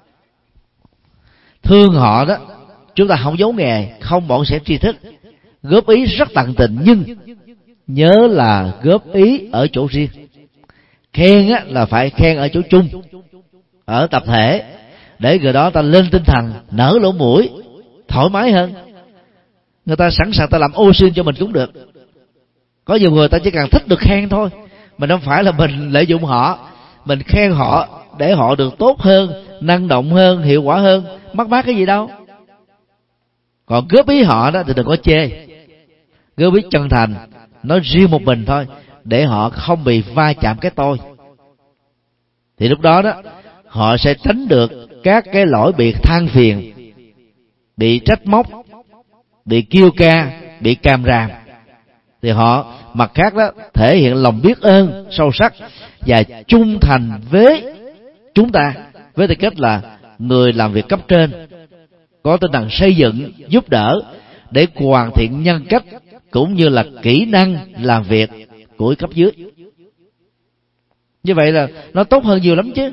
thương họ đó, chúng ta không giấu nghề, không bỏ sẻ tri thức, góp ý rất tận tình, nhưng nhớ là góp ý ở chỗ riêng. Khen á là phải khen ở chỗ chung, ở tập thể, để người đó ta lên tinh thần, nở lỗ mũi, thoải mái hơn. Người ta sẵn sàng ta làm ô xin cho mình cũng được. Có nhiều người ta chỉ cần thích được khen thôi, mình không phải là mình lợi dụng họ, mình khen họ để họ được tốt hơn, năng động hơn, hiệu quả hơn, mất mát cái gì đâu. Còn góp ý họ đó thì đừng có chê, góp ý chân thành, nói riêng một mình thôi, để họ không bị va chạm cái tôi. Thì lúc đó đó họ sẽ tránh được các cái lỗi bị than phiền, bị trách móc, bị kêu ca, bị càm ràm. Thì họ mặt khác đó thể hiện lòng biết ơn sâu sắc và trung thành với chúng ta, với tư cách là người làm việc cấp trên, có tinh thần xây dựng, giúp đỡ để hoàn thiện nhân cách cũng như là kỹ năng làm việc của cấp dưới. Như vậy là nó tốt hơn nhiều lắm chứ.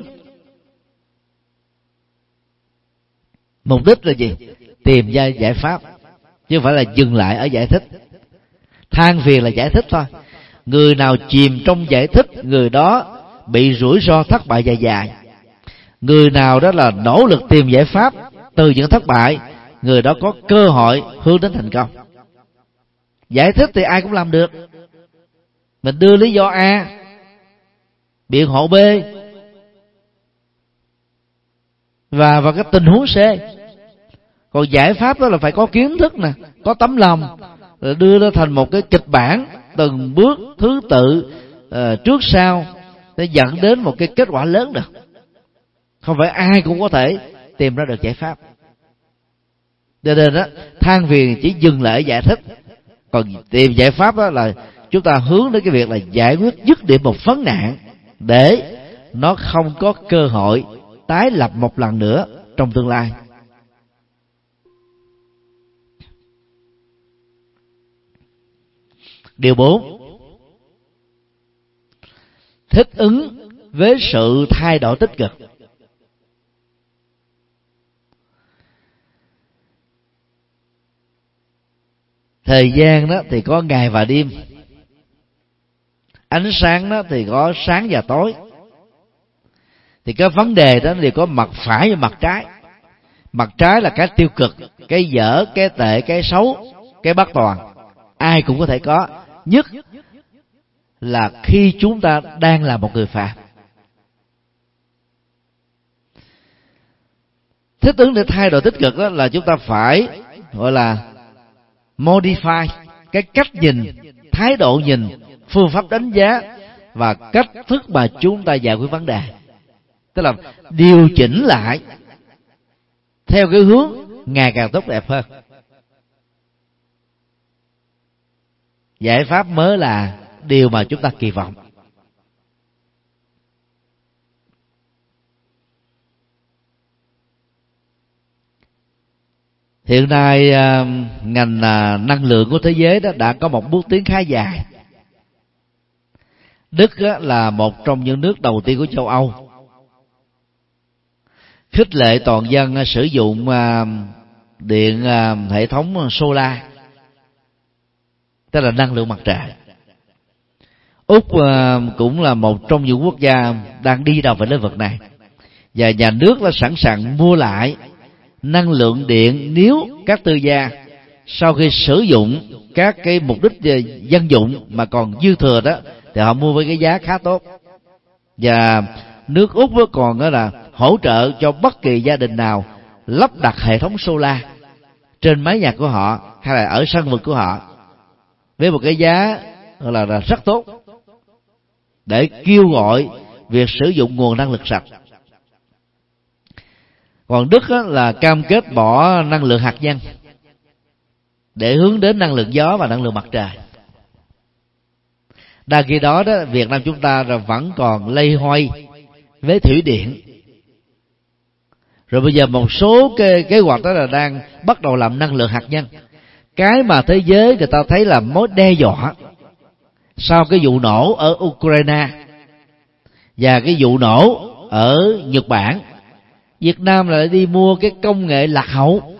Mục đích là gì? Tìm ra giải pháp, chứ không phải là dừng lại ở giải thích. Than phiền là giải thích thôi. Người nào chìm trong giải thích, người đó bị rủi ro thất bại dài dài. Người nào đó là nỗ lực tìm giải pháp từ những thất bại, người đó có cơ hội hướng đến thành công. Giải thích thì ai cũng làm được. Mình đưa lý do A, biện hộ B, và cái tình huống C. Còn giải pháp đó là phải có kiến thức nè, có tấm lòng, rồi đưa nó thành một cái kịch bản từng bước thứ tự, trước sau, để dẫn đến một cái kết quả lớn được. Không phải ai cũng có thể tìm ra được giải pháp. Cho nên đó, than phiền chỉ dừng lại ở giải thích. Còn tìm giải pháp đó là chúng ta hướng đến cái việc là giải quyết dứt điểm một vấn nạn, để nó không có cơ hội tái lập một lần nữa trong tương lai. Điều 4, thích ứng với sự thay đổi tích cực. Thời gian đó thì có ngày và đêm, ánh sáng đó thì có sáng và tối. Thì cái vấn đề đó thì có mặt phải và mặt trái. Mặt trái là cái tiêu cực, cái dở, cái tệ, cái xấu, cái bất toàn. Ai cũng có thể có, nhất là khi chúng ta đang là một người phạm. Thích ứng để thay đổi tích cực đó là chúng ta phải gọi là modify cái cách nhìn, thái độ nhìn, phương pháp đánh giá và cách thức mà chúng ta giải quyết vấn đề. Tức là điều chỉnh lại theo cái hướng ngày càng tốt đẹp hơn. Giải pháp mới là điều mà chúng ta kỳ vọng. Hiện nay ngành năng lượng của thế giới đó đã có một bước tiến khá dài. Đức là một trong những nước đầu tiên của châu Âu khích lệ toàn dân sử dụng điện hệ thống solar, tức là năng lượng mặt trời. Úc cũng là một trong những quốc gia đang đi đầu về lĩnh vực này, và nhà nước đã sẵn sàng mua lại năng lượng điện nếu các tư gia sau khi sử dụng các cái mục đích dân dụng mà còn dư thừa đó thì họ mua với cái giá khá tốt. Và nước Úc còn đó là hỗ trợ cho bất kỳ gia đình nào lắp đặt hệ thống solar trên mái nhà của họ hay là ở sân vườn của họ với một cái giá là rất tốt, để kêu gọi việc sử dụng nguồn năng lượng sạch. Còn Đức là cam kết bỏ năng lượng hạt nhân để hướng đến năng lượng gió và năng lượng mặt trời. Đang khi đó Việt Nam chúng ta vẫn còn loay hoay với thủy điện. Rồi bây giờ một số cái kế hoạch đó là đang bắt đầu làm năng lượng hạt nhân. Cái mà thế giới người ta thấy là mối đe dọa sau cái vụ nổ ở Ukraine và cái vụ nổ ở Nhật Bản, Việt Nam lại đi mua cái công nghệ lạc hậu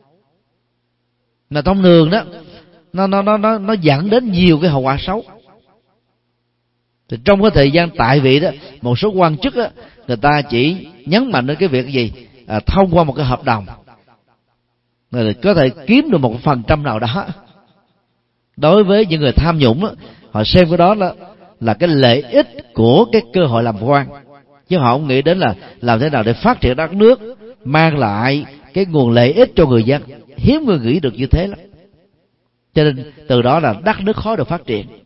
mà thông thường đó nó dẫn đến nhiều cái hậu quả xấu. Thì trong cái thời gian tại vị đó, một số quan chức đó, người ta chỉ nhấn mạnh đến cái việc gì, thông qua một cái hợp đồng rồi có thể kiếm được một phần trăm nào đó. Đối với những người tham nhũng đó, họ xem cái đó là cái lợi ích của cái cơ hội làm quan, chứ họ không nghĩ đến là làm thế nào để phát triển đất nước, mang lại cái nguồn lợi ích cho người dân. Hiếm người nghĩ được như thế lắm. Cho nên từ đó là đất nước khó được phát triển.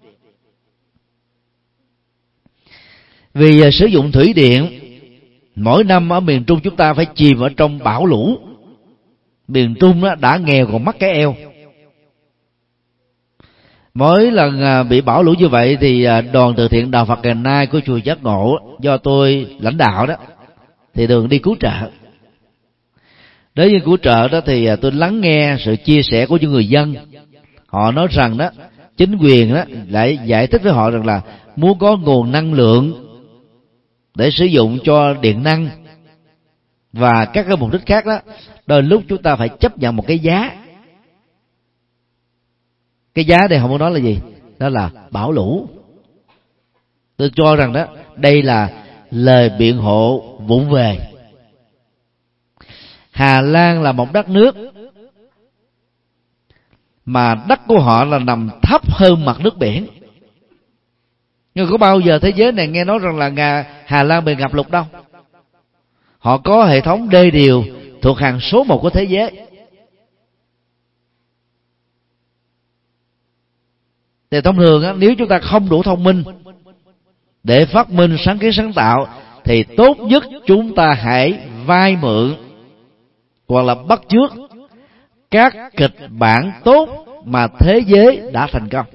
Vì sử dụng thủy điện, mỗi năm ở miền Trung chúng ta phải chìm ở trong bão lũ. Miền Trung đã nghèo còn mắc cái eo. Mỗi lần bị bão lũ như vậy thì đoàn từ thiện Đạo Phật Ngày Nay của chùa Giác Ngộ do tôi lãnh đạo đó thì thường đi cứu trợ. Đến như cứu trợ đó thì tôi lắng nghe sự chia sẻ của những người dân. Họ nói rằng đó chính quyền đó lại giải thích với họ rằng là muốn có nguồn năng lượng để sử dụng cho điện năng và các cái mục đích khác đó, đôi lúc chúng ta phải chấp nhận một cái giá. Cái giá đây không muốn nói là gì, đó là bão lũ. Tôi cho rằng đó đây là lời biện hộ vụng về Hà Lan là một đất nước mà đất của họ là nằm thấp hơn mặt nước biển. Nhưng có bao giờ thế giới này nghe nói rằng là Hà Lan bị ngập lụt đâu. Họ có hệ thống đê điều thuộc hàng số 1 của thế giới. Thì thông thường á, nếu chúng ta không đủ thông minh để phát minh sáng kiến sáng tạo, thì tốt nhất chúng ta hãy vay mượn hoặc là bắt chước các kịch bản tốt mà thế giới đã thành công.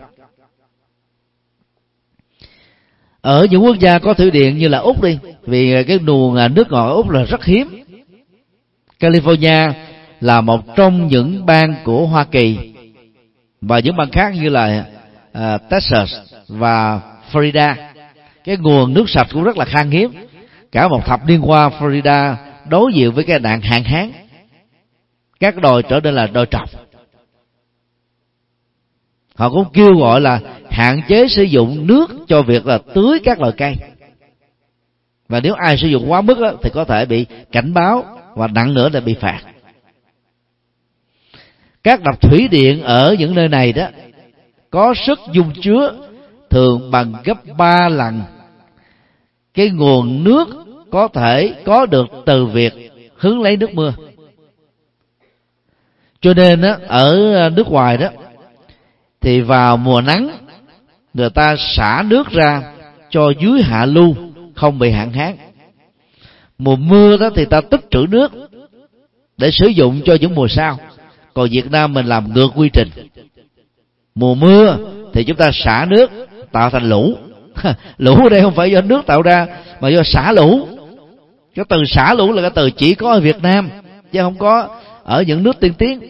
Ở những quốc gia có thủy điện như là Úc đi, vì cái nguồn nước ngọt ở Úc là rất hiếm. California là một trong những bang của Hoa Kỳ, và những bang khác như là Texas và Florida, cái nguồn nước sạch cũng rất là khan hiếm. Cả một thập niên qua, Florida đối diện với cái nạn hạn hán, các đồi trở nên là đồi trọc. Họ cũng kêu gọi là hạn chế sử dụng nước cho việc là tưới các loại cây, và nếu ai sử dụng quá mức đó, thì có thể bị cảnh báo, và nặng nữa là bị phạt. Các đập thủy điện ở những nơi này đó có sức dung chứa thường bằng gấp 3 lần cái nguồn nước có thể có được từ việc hứng lấy nước mưa. Cho nên đó, ở nước ngoài đó thì vào mùa nắng người ta xả nước ra cho dưới hạ lưu không bị hạn hán. Mùa mưa đó thì ta tích trữ nước để sử dụng cho những mùa sau. Còn Việt Nam mình làm ngược quy trình. Mùa mưa thì chúng ta xả nước tạo thành lũ. Lũ ở đây không phải do nước tạo ra mà do xả lũ. Cái từ xả lũ là cái từ chỉ có ở Việt Nam chứ không có ở những nước tiên tiến.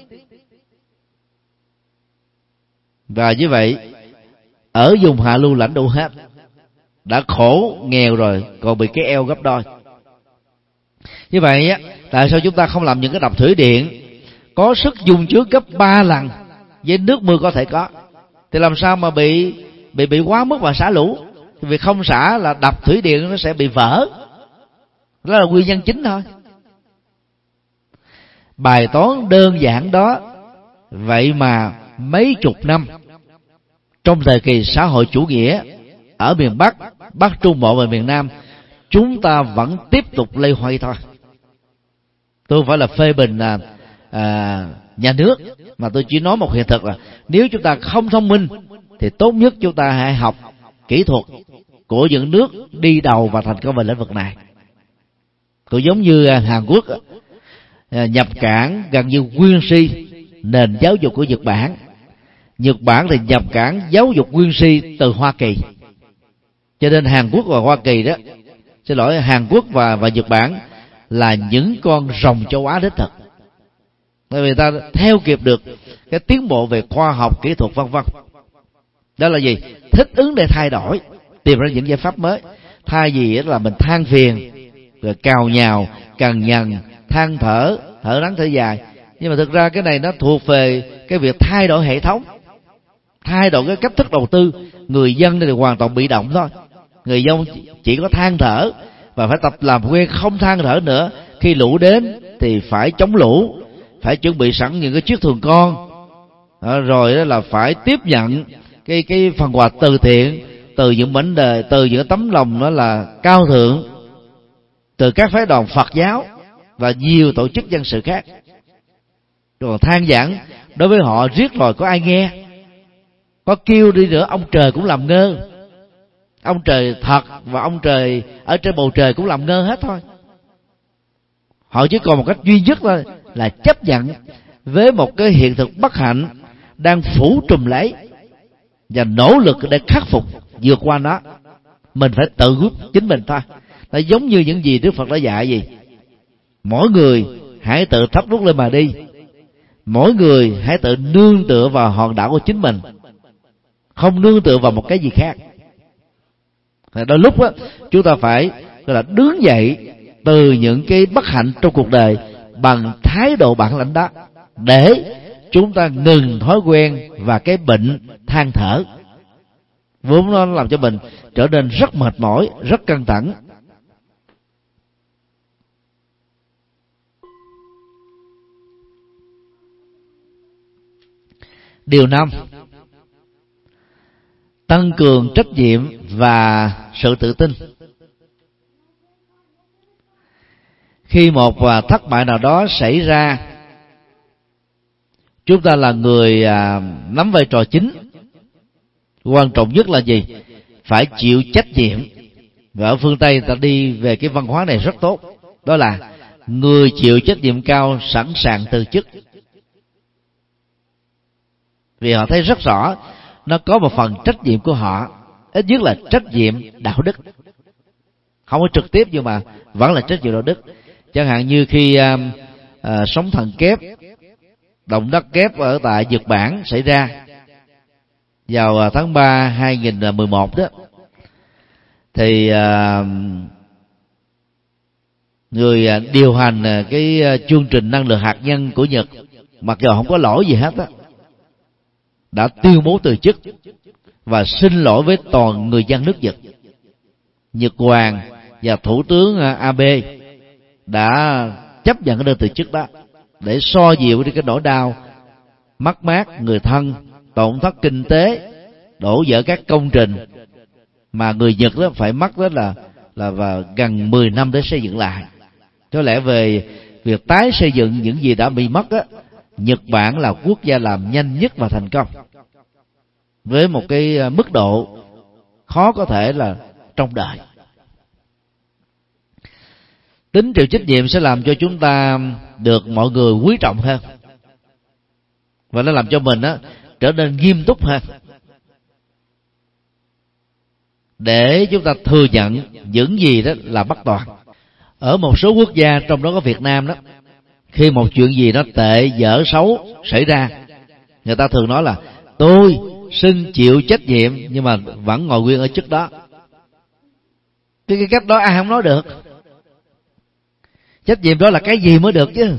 Và như vậy ở vùng hạ lưu lãnh đủ hết, đã khổ nghèo rồi còn bị cái eo gấp đôi. Như vậy á, tại sao chúng ta không làm những cái đập thủy điện có sức dung chứa gấp 3 lần với nước mưa có thể có? Thì làm sao mà bị quá mức và xả lũ? Thì việc không xả là đập thủy điện nó sẽ bị vỡ. Đó là nguyên nhân chính thôi. Bài toán đơn giản đó, vậy mà mấy chục năm trong thời kỳ xã hội chủ nghĩa ở miền Bắc, Bắc Trung Bộ và miền Nam, chúng ta vẫn tiếp tục lây hoay thôi. Tôi không phải là phê bình nhà nước, mà tôi chỉ nói một hiện thực là nếu chúng ta không thông minh thì tốt nhất chúng ta hãy học kỹ thuật của những nước đi đầu và thành công về lĩnh vực này. Cũng giống như Hàn Quốc nhập cảng gần như nguyên si nền giáo dục của Nhật Bản. Nhật Bản thì nhập cảng giáo dục nguyên si từ Hoa Kỳ. Cho nên Hàn Quốc và Hoa Kỳ đó, Hàn Quốc và Nhật Bản là những con rồng châu Á đích thực. Bởi vì ta theo kịp được cái tiến bộ về khoa học, kỹ thuật vân vân. Đó là gì? Thích ứng để thay đổi, tìm ra những giải pháp mới. Thay vì là mình than phiền, rồi cào nhào, cằn nhằn, than thở ngắn thở dài. Nhưng mà thực ra cái này nó thuộc về cái việc thay đổi hệ thống, thay đổi cái cách thức đầu tư. Người dân thì hoàn toàn bị động thôi. Người dân chỉ có than thở và phải tập làm quen không than thở nữa. Khi lũ đến thì phải chống lũ, phải chuẩn bị sẵn những cái chiếc thuyền con, rồi đó là phải tiếp nhận cái phần quà từ thiện từ những mảnh đời, từ những tấm lòng đó là cao thượng, từ các phái đoàn Phật giáo và nhiều tổ chức dân sự khác. Còn than vãn đối với họ riết rồi có ai nghe? Có kêu đi nữa ông trời cũng làm ngơ. Ông trời thật và ông trời ở trên bầu trời cũng làm ngơ hết thôi. Họ chỉ còn một cách duy nhất thôi là chấp nhận với một cái hiện thực bất hạnh đang phủ trùm lấy và nỗ lực để khắc phục, vượt qua nó. Mình phải tự giúp chính mình thôi. Nó giống như những gì Đức Phật đã dạy gì: mỗi người hãy tự thắp đuốc lên mà đi, mỗi người hãy tự nương tựa vào hòn đảo của chính mình, không nương tựa vào một cái gì khác. Đôi lúc đó, chúng ta phải gọi là đứng dậy từ những cái bất hạnh trong cuộc đời bằng thái độ bản lãnh đó, để chúng ta ngừng thói quen và cái bệnh than thở vốn nó làm cho mình trở nên rất mệt mỏi, rất căng thẳng. Điều 5, tăng cường trách nhiệm và sự tự tin. Khi một thất bại nào đó xảy ra, chúng ta là người nắm vai trò chính. Quan trọng nhất là gì? Phải chịu trách nhiệm. Và ở phương Tây ta đi về cái văn hóa này rất tốt. Đó là người chịu trách nhiệm cao sẵn sàng từ chức. Vì họ thấy rất rõ nó có một phần trách nhiệm của họ, ít nhất là trách nhiệm đạo đức. Không có trực tiếp nhưng mà vẫn là trách nhiệm đạo đức. Chẳng hạn như khi sóng thần kép, động đất kép ở tại Nhật Bản xảy ra vào tháng 3 2011 đó, thì người điều hành cái chương trình năng lượng hạt nhân của Nhật, mặc dù không có lỗi gì hết á, đã tuyên bố từ chức và xin lỗi với toàn người dân nước Nhật. Nhật Hoàng và Thủ tướng Abe đã chấp nhận cái đơn từ chức đó để xoa dịu đi cái nỗi đau mất mát người thân, tổn thất kinh tế, đổ vỡ các công trình mà người Nhật đó phải mất đó là gần 10 năm để xây dựng lại. Có lẽ về việc tái xây dựng những gì đã bị mất á, Nhật Bản là quốc gia làm nhanh nhất và thành công với một cái mức độ khó có thể là trong đời. Tính chịu trách nhiệm sẽ làm cho chúng ta được mọi người quý trọng hơn, và nó làm cho mình á trở nên nghiêm túc hơn, để chúng ta thừa nhận những gì đó là bất toàn. Ở một số quốc gia, trong đó có Việt Nam đó, khi một chuyện gì nó tệ, dở, xấu xảy ra, người ta thường nói là tôi xin chịu trách nhiệm, nhưng mà vẫn ngồi nguyên ở chức đó. Cái cách đó ai không nói được. Trách nhiệm đó là cái gì mới được chứ.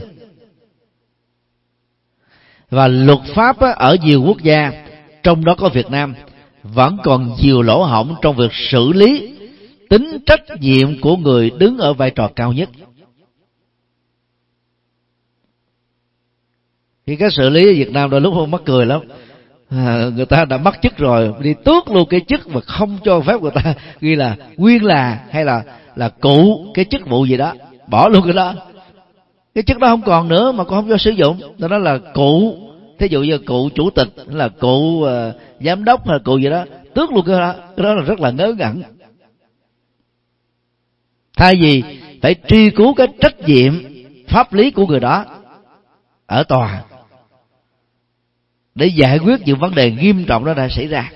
Và luật pháp ở nhiều quốc gia, trong đó có Việt Nam, vẫn còn nhiều lỗ hổng trong việc xử lý tính trách nhiệm của người đứng ở vai trò cao nhất. Khi cái xử lý ở Việt Nam đôi lúc không mắc cười lắm. Người ta đã mất chức rồi, đi tước luôn cái chức mà không cho phép người ta ghi là nguyên là hay là cụ cái chức vụ gì đó, bỏ luôn cái đó. Cái chức đó không còn nữa mà còn không cho sử dụng, đó là cụ. Thí dụ như cụ chủ tịch, là cụ giám đốc hay là cụ gì đó, tước luôn cái đó là rất là ngớ ngẩn. Thay vì phải truy cứu cái trách nhiệm pháp lý của người đó ở tòa để giải quyết những vấn đề nghiêm trọng đó đã xảy ra,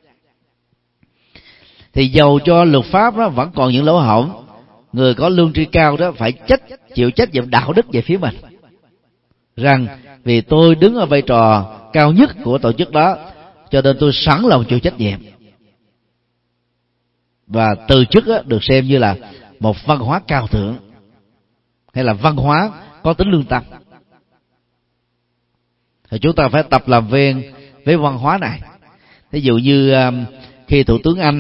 thì dầu cho luật pháp đó vẫn còn những lỗ hổng, người có lương tri cao đó phải chịu trách nhiệm đạo đức về phía mình, rằng vì tôi đứng ở vai trò cao nhất của tổ chức đó, cho nên tôi sẵn lòng chịu trách nhiệm. Và từ chức được xem như là một văn hóa cao thượng, hay là văn hóa có tính lương tâm. Thì chúng ta phải tập làm quen với văn hóa này. Ví dụ như khi Thủ tướng Anh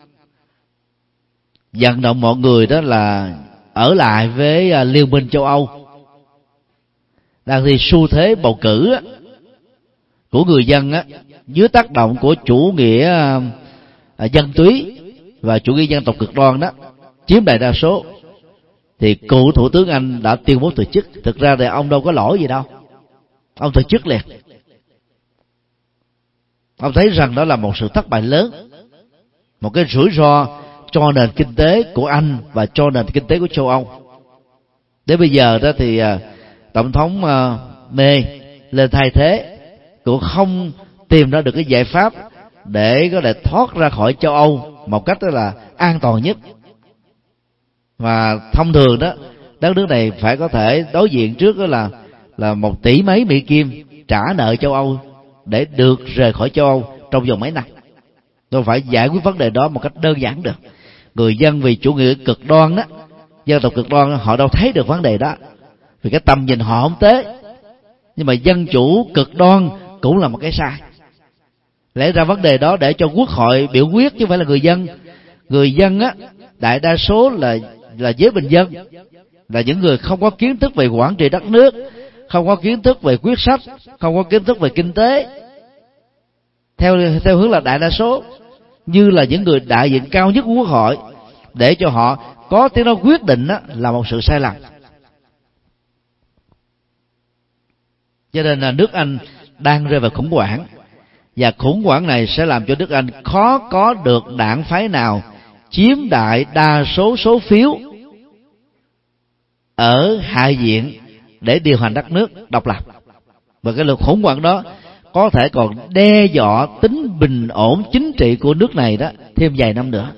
vận động mọi người đó là ở lại với Liên minh châu Âu, đang thì xu thế bầu cử của người dân dưới tác động của chủ nghĩa dân túy và chủ nghĩa dân tộc cực đoan đó chiếm đại đa số, thì cựu Thủ tướng Anh đã tuyên bố từ chức. Thực ra thì ông đâu có lỗi gì đâu, ông từ chức liền. Ông thấy rằng đó là một sự thất bại lớn, một cái rủi ro cho nền kinh tế của Anh và cho nền kinh tế của châu Âu. Đến bây giờ đó thì Tổng thống May lên thay thế cũng không tìm ra được cái giải pháp để có thể thoát ra khỏi châu Âu một cách đó là an toàn nhất. Và thông thường đó, đất nước này phải có thể đối diện trước đó là 1 tỷ mấy Mỹ Kim trả nợ châu Âu để được rời khỏi châu Âu trong vòng mấy năm. Tôi phải giải quyết vấn đề đó một cách đơn giản được. Người dân vì chủ nghĩa cực đoan đó, dân tộc cực đoan, họ đâu thấy được vấn đề đó, vì cái tầm nhìn họ không tế. Nhưng mà dân chủ cực đoan cũng là một cái sai. Lẽ ra vấn đề đó để cho Quốc hội biểu quyết chứ không phải là người dân. Người dân đại đa số là giới bình dân, là những người không có kiến thức về quản trị đất nước, không có kiến thức về quyết sách, không có kiến thức về kinh tế, theo hướng là đại đa số, như là những người đại diện cao nhất của Quốc hội, để cho họ có tiếng nói quyết định đó, là một sự sai lầm. Cho nên là nước Anh đang rơi vào khủng hoảng, và khủng hoảng này sẽ làm cho nước Anh khó có được đảng phái nào chiếm đại đa số phiếu ở Hạ viện để điều hành đất nước độc lập. Và cái lực khủng hoảng đó có thể còn đe dọa tính bình ổn chính trị của nước này đó thêm vài năm nữa.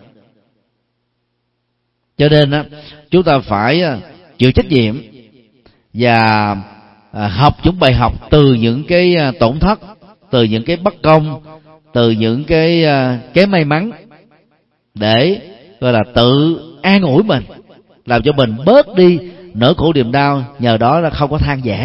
Cho nên chúng ta phải chịu trách nhiệm và học những bài học từ những cái tổn thất, từ những cái bất công, từ những cái kém may mắn, để gọi là tự an ủi mình, làm cho mình bớt đi nỗi khổ niềm đau, nhờ đó là không có than vãn.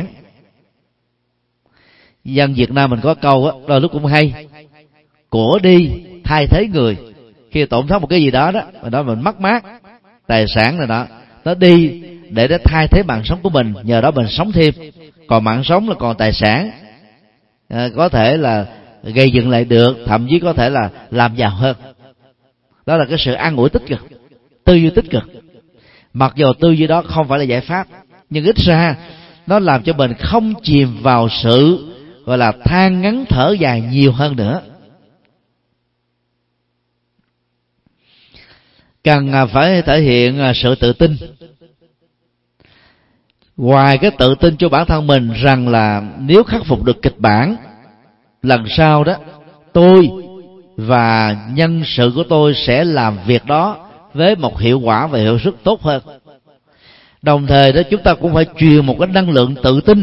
Dân Việt Nam mình có câu á, đôi lúc cũng hay: của đi thay thế người. Khi tổn thất một cái gì đó đó, rồi đó mình mất mát tài sản này đó, nó đi để nó thay thế mạng sống của mình, nhờ đó mình sống thêm. Còn mạng sống là còn tài sản, có thể là gây dựng lại được, thậm chí có thể là làm giàu hơn. Đó là cái sự an ủi tích cực, tư duy tích cực. Mặc dù tư duy đó không phải là giải pháp, nhưng ít ra nó làm cho mình không chìm vào sự gọi là than ngắn thở dài nhiều hơn nữa. Cần phải thể hiện sự tự tin. Ngoài cái tự tin cho bản thân mình rằng là nếu khắc phục được kịch bản, lần sau đó tôi và nhân sự của tôi sẽ làm việc đó với một hiệu quả và hiệu suất tốt hơn. Đồng thời đó chúng ta cũng phải truyền một cái năng lượng tự tin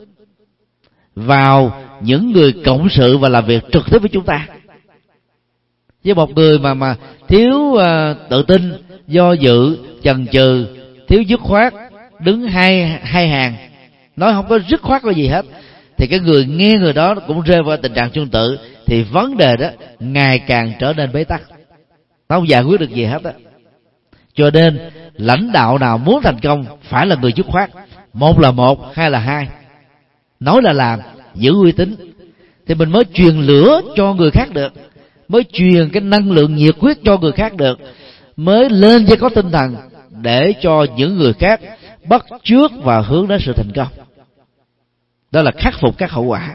vào những người cộng sự và làm việc trực tiếp với chúng ta. Với một người mà thiếu tự tin, do dự, chần chừ, thiếu dứt khoát, đứng hai hàng, nói không có dứt khoát là gì hết, thì cái người nghe người đó cũng rơi vào tình trạng tương tự, thì vấn đề đó ngày càng trở nên bế tắc, nó không giải quyết được gì hết đó. Cho nên lãnh đạo nào muốn thành công phải là người dứt khoát, một là một, hai là hai, nói là làm, giữ uy tín, thì mình mới truyền lửa cho người khác được, mới truyền cái năng lượng nhiệt huyết cho người khác được, mới lên với có tinh thần để cho những người khác bắt chước và hướng đến sự thành công. Đó là khắc phục các hậu quả.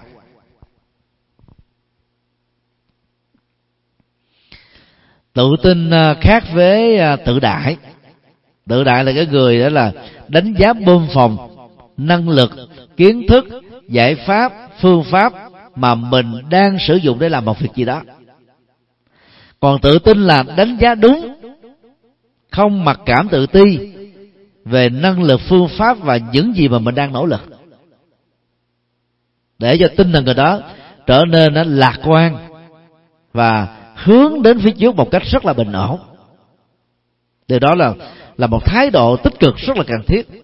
Tự tin khác với tự đại. Tự đại là cái người đó là đánh giá bơm phòng năng lực, kiến thức, giải pháp, phương pháp mà mình đang sử dụng để làm một việc gì đó. Còn tự tin là đánh giá đúng, không mặc cảm tự ti về năng lực, phương pháp và những gì mà mình đang nỗ lực, để cho tinh thần người đó trở nên lạc quan và hướng đến phía trước một cách rất là bình ổn. Điều đó là một thái độ tích cực rất là cần thiết.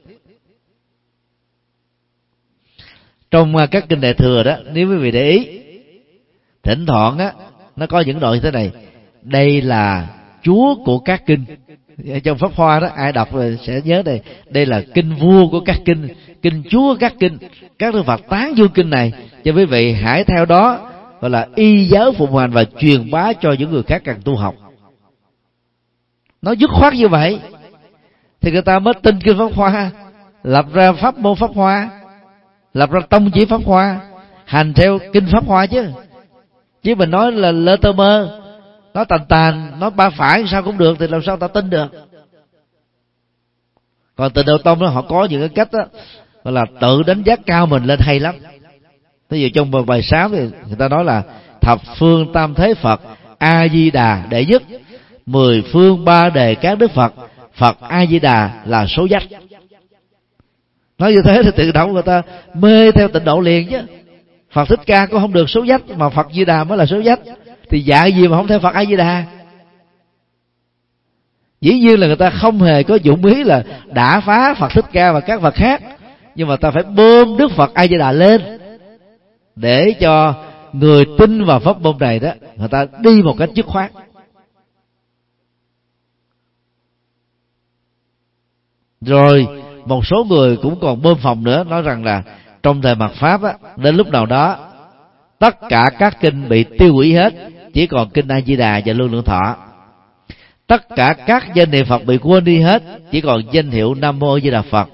Trong các kinh Đại Thừa đó, nếu quý vị để ý, thỉnh thoảng á nó có những đoạn như thế này: đây là chúa của các kinh. Trong Pháp Hoa đó, ai đọc rồi sẽ nhớ đây. Đây là kinh vua của các kinh, kinh chúa của các kinh. Các Đức Phật tán dương kinh này, cho quý vị hãy theo đó gọi là y giáo phụng hành và truyền bá cho những người khác cần tu học. Nó dứt khoát như vậy thì người ta mới tin kinh Pháp Hoa, lập ra pháp môn Pháp Hoa, lập ra tông chỉ Pháp Hoa, hành theo kinh Pháp Hoa chứ. Chứ mình nói là lơ tơ mơ, nói tàn, nói ba phải sao cũng được, thì làm sao ta tin được. Còn Tịnh Độ Tông đó, họ có những cái cách đó, gọi là tự đánh giá cao mình lên hay lắm. Ví dụ trong bài 6 thì người ta nói là thập phương tam thế Phật A Di Đà đệ nhất, 10 phương ba đề các đức Phật, Phật A Di Đà là số dách. Nói như thế thì tự động người ta mê theo Tịnh Độ liền chứ. Phật Thích Ca cũng không được số dách, mà Phật Di Đà mới là số dách, thì dạy gì mà không theo Phật A Di Đà. Dĩ nhiên là người ta không hề có dụng ý là đả phá Phật Thích Ca và các Phật khác, nhưng mà ta phải bơm Đức Phật A Di Đà lên để cho người tin vào pháp môn này đó, người ta đi một cách dứt khoát. Rồi một số người cũng còn bơm phòng nữa, nói rằng là trong thời mạt Pháp á, đến lúc nào đó tất cả các kinh bị tiêu hủy hết, chỉ còn kinh A Di Đà và Luân Lượng Thọ. Tất cả các danh niệm Phật bị quên đi hết, chỉ còn danh hiệu Nam Mô A Di Đà Phật.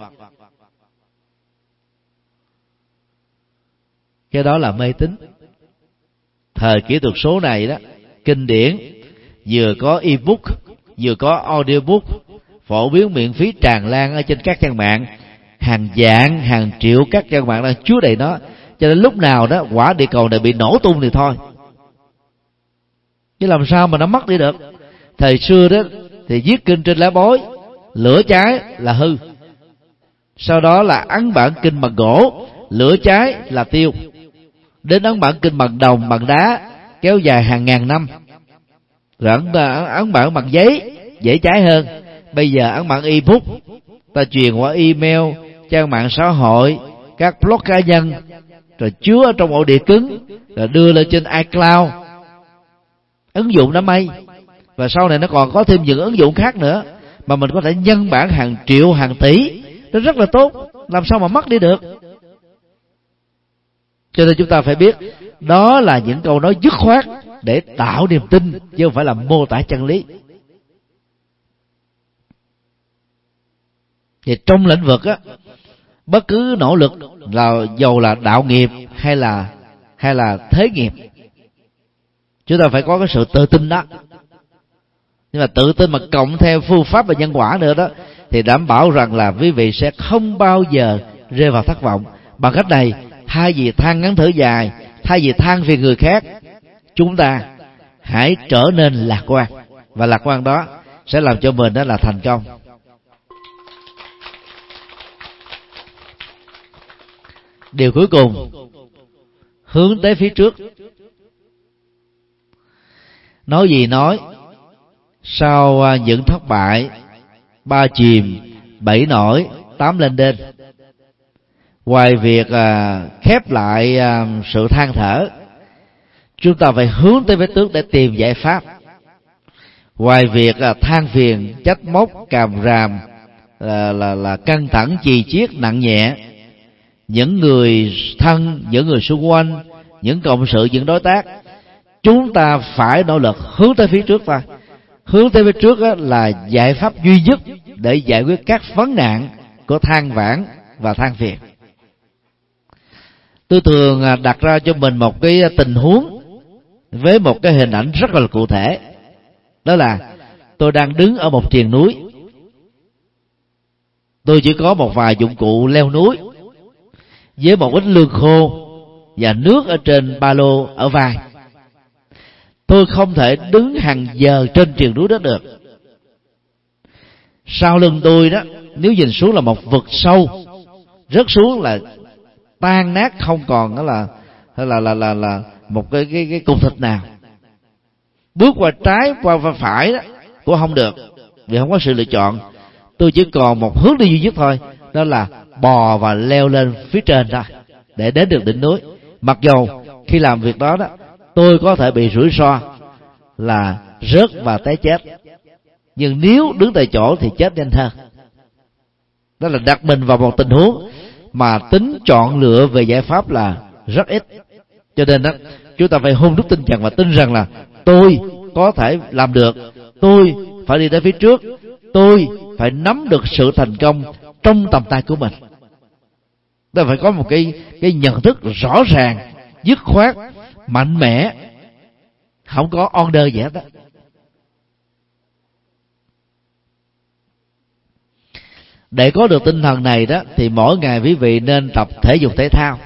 Cái đó là mê tín. Thời kỹ thuật số này đó, kinh điển vừa có ebook, vừa có audiobook, phổ biến miễn phí tràn lan ở trên các trang mạng, hàng vạn hàng triệu các trang mạng đang chứa đầy nó, cho nên lúc nào đó quả địa cầu này bị nổ tung thì thôi, chứ làm sao mà nó mất đi được. Thời xưa đó thì viết kinh trên lá bối, lửa cháy là hư, sau đó là ấn bản kinh bằng gỗ, lửa cháy là tiêu, đến ấn bản kinh bằng đồng, bằng đá kéo dài hàng ngàn năm, rồi ấn bản bằng giấy dễ cháy hơn. Bây giờ ấn bản ebook ta truyền qua email, trang mạng xã hội, các blog cá nhân, rồi chứa ở trong ổ đĩa cứng, rồi đưa lên trên iCloud, ứng dụng đám mây, và sau này nó còn có thêm những ứng dụng khác nữa mà mình có thể nhân bản hàng triệu hàng tỷ, nó rất là tốt, làm sao mà mất đi được. Cho nên chúng ta phải biết đó là những câu nói dứt khoát để tạo niềm tin, chứ không phải là mô tả chân lý. Thì trong lĩnh vực á, bất cứ nỗ lực là dầu là đạo nghiệp hay là thế nghiệp, chúng ta phải có cái sự tự tin đó. Nhưng mà tự tin mà cộng theo phương pháp và nhân quả nữa đó, thì đảm bảo rằng là quý vị sẽ không bao giờ rơi vào thất vọng. Bằng cách này, thay vì than ngắn thở dài, thay vì than về người khác, chúng ta hãy trở nên lạc quan, và lạc quan đó sẽ làm cho mình đó là thành công. Điều cuối cùng, hướng tới phía trước. Nói gì nói, sau những thất bại, 3 chìm 7 nổi 8 lên đên, ngoài việc khép lại sự than thở, chúng ta phải hướng tới phía trước để tìm giải pháp. Ngoài việc than phiền, trách móc, càm ràm, là căng thẳng, chì chiết, nặng nhẹ, những người thân, những người xung quanh, những cộng sự, những đối tác, chúng ta phải nỗ lực hướng tới phía trước ta. Hướng tới phía trước là giải pháp duy nhất để giải quyết các vấn nạn của than vãn và than phiền. Tôi thường đặt ra cho mình một cái tình huống với một cái hình ảnh rất là cụ thể. Đó là tôi đang đứng ở một triền núi, tôi chỉ có một vài dụng cụ leo núi với một ít lương khô và nước ở trên ba lô ở vai. Tôi không thể đứng hàng giờ trên triền núi đó được. Sau lưng tôi đó, nếu nhìn xuống là một vực sâu, rớt xuống là tan nát, không còn đó là một cái cục thịt nào. Bước qua trái qua phải đó cũng không được, vì không có sự lựa chọn. Tôi chỉ còn một hướng đi duy nhất thôi, đó là bò và leo lên phía trên thôi để đến được đỉnh núi. Mặc dầu khi làm việc đó tôi có thể bị rủi ro là rớt và té chết, nhưng nếu đứng tại chỗ thì chết nhanh hơn. Đó là đặt mình vào một tình huống mà tính chọn lựa về giải pháp là rất ít. Cho nên chúng ta phải hôn đúc tinh thần và tin rằng là tôi có thể làm được, tôi phải đi tới phía trước, tôi phải nắm được sự thành công trong tầm tay của mình. Ta phải có một cái nhận thức rõ ràng, dứt khoát, mạnh mẽ, không có order gì hết đó. Để có được tinh thần này đó, thì mỗi ngày quý vị nên tập thể dục thể thao.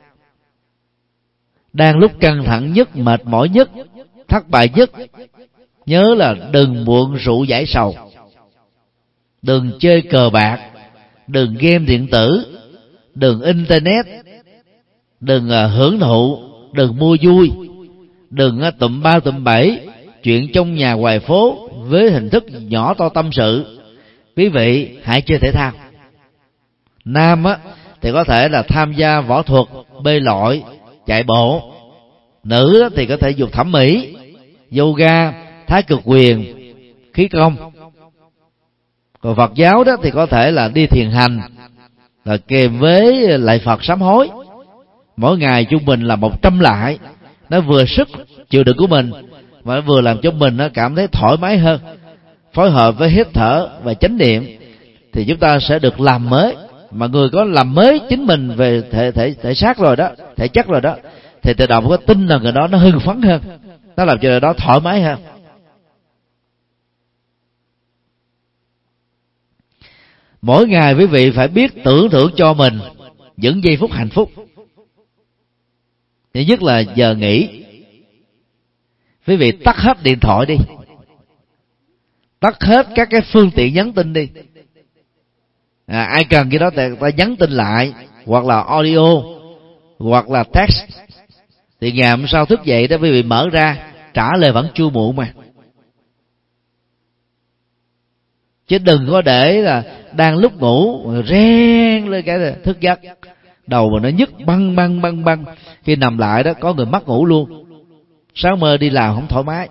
Đang lúc căng thẳng nhất, mệt mỏi nhất, thất bại nhất, nhớ là đừng buồn rượu giải sầu, đừng chơi cờ bạc, đừng game điện tử, đừng internet, đừng hưởng thụ, đừng mua vui, đừng tụm bao tụm bẫy chuyện trong nhà ngoài phố với hình thức nhỏ to tâm sự. Quý vị hãy chơi thể thao. Nam thì có thể là tham gia võ thuật, bơi lội, chạy bộ. Nữ thì có thể dục thẩm mỹ, yoga, thái cực quyền, khí công. Còn Phật giáo đó thì có thể là đi thiền hành, là kèm với lạy Phật sám hối. Mỗi ngày trung bình là 100 lạy, nó vừa sức chịu đựng của mình, mà nó vừa làm cho mình nó cảm thấy thoải mái hơn. Phối hợp với hít thở và chánh niệm thì chúng ta sẽ được làm mới. Mà người có làm mới chính mình về thể xác rồi đó, thể chất rồi đó, thì tự động có tin là người đó nó hưng phấn hơn, nó làm cho người đó thoải mái hơn. Mỗi ngày quý vị phải biết tưởng thưởng cho mình những giây phút hạnh phúc. Thứ nhất là giờ nghỉ, quý vị tắt hết điện thoại đi, tắt hết các cái phương tiện nhắn tin đi. Ai cần cái đó ta nhắn tin lại, hoặc là audio, hoặc là text, thì ngày hôm sau thức dậy đó quý vị mở ra, trả lời vẫn chưa muộn mà. Chứ đừng có để là đang lúc ngủ reng lên cái thức giấc, đầu mà nó nhức băng. Khi nằm lại đó có người mất ngủ luôn, sáng mơ đi làm không thoải mái.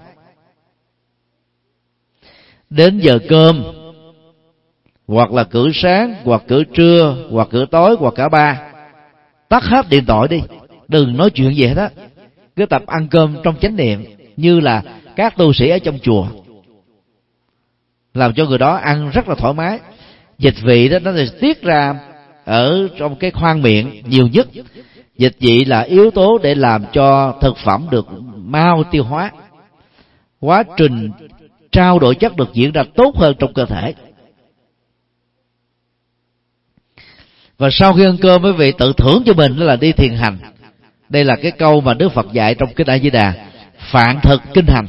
Đến giờ cơm, hoặc là cử sáng, hoặc cử trưa, hoặc cử tối, hoặc cả ba, tắt hết điện thoại đi, đừng nói chuyện gì hết á. Cứ tập ăn cơm trong chánh niệm như là các tu sĩ ở trong chùa, làm cho người đó ăn rất là thoải mái. Dịch vị đó nó sẽ tiết ra ở trong cái khoang miệng nhiều nhất. Dịch vị là yếu tố để làm cho thực phẩm được mau tiêu hóa, quá trình trao đổi chất được diễn ra tốt hơn trong cơ thể. Và sau khi ăn cơm, quý vị tự thưởng cho mình đó là đi thiền hành. Đây là cái câu mà Đức Phật dạy trong Kinh A Di Đà: phạn thực kinh hành.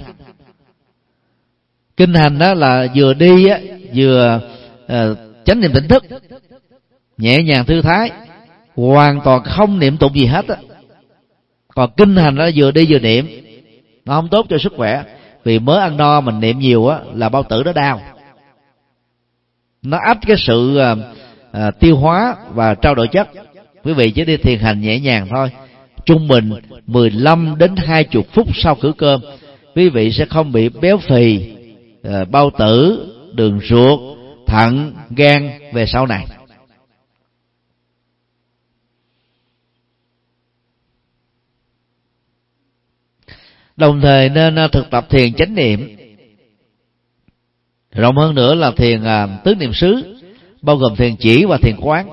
Kinh hành đó là vừa đi á, vừa chánh niệm tỉnh thức, nhẹ nhàng thư thái, hoàn toàn không niệm tụng gì hết á. Còn kinh hành đó vừa đi vừa niệm, nó không tốt cho sức khỏe. Vì mới ăn no mình niệm nhiều á là bao tử nó đau, nó ách cái sự tiêu hóa và trao đổi chất. Quý vị chỉ đi thiền hành nhẹ nhàng thôi, trung bình 15 đến 20 phút sau bữa cơm, quý vị sẽ không bị béo phì, bao tử, đường ruột, thận, gan về sau này. Đồng thời nên thực tập thiền chánh niệm, rộng hơn nữa là thiền tứ niệm xứ, bao gồm thiền chỉ và thiền quán.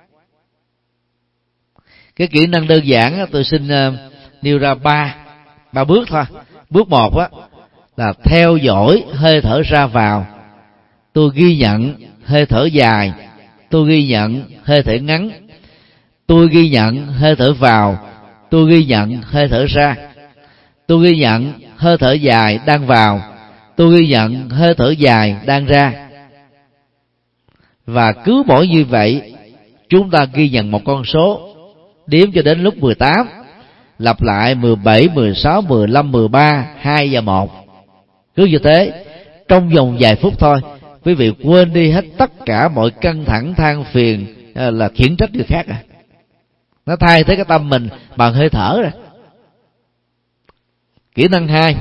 Cái kỹ năng đơn giản tôi xin nêu ra ba bước thôi. Bước 1 là theo dõi hơi thở ra vào. Tôi ghi nhận hơi thở dài, tôi ghi nhận hơi thở ngắn, tôi ghi nhận hơi thở vào, tôi ghi nhận hơi thở ra. Tôi ghi nhận hơi thở dài đang vào, tôi ghi nhận hơi thở dài đang ra. Và cứ mỗi như vậy, chúng ta ghi nhận một con số, đếm cho đến lúc 18, lặp lại 17, 16, 15, 13, 2 và 1. Cứ như thế, trong vòng vài phút thôi, quý vị quên đi hết tất cả mọi căng thẳng, than phiền, là khiển trách người khác. Nó thay thế cái tâm mình bằng hơi thở rồi. Kỹ năng 2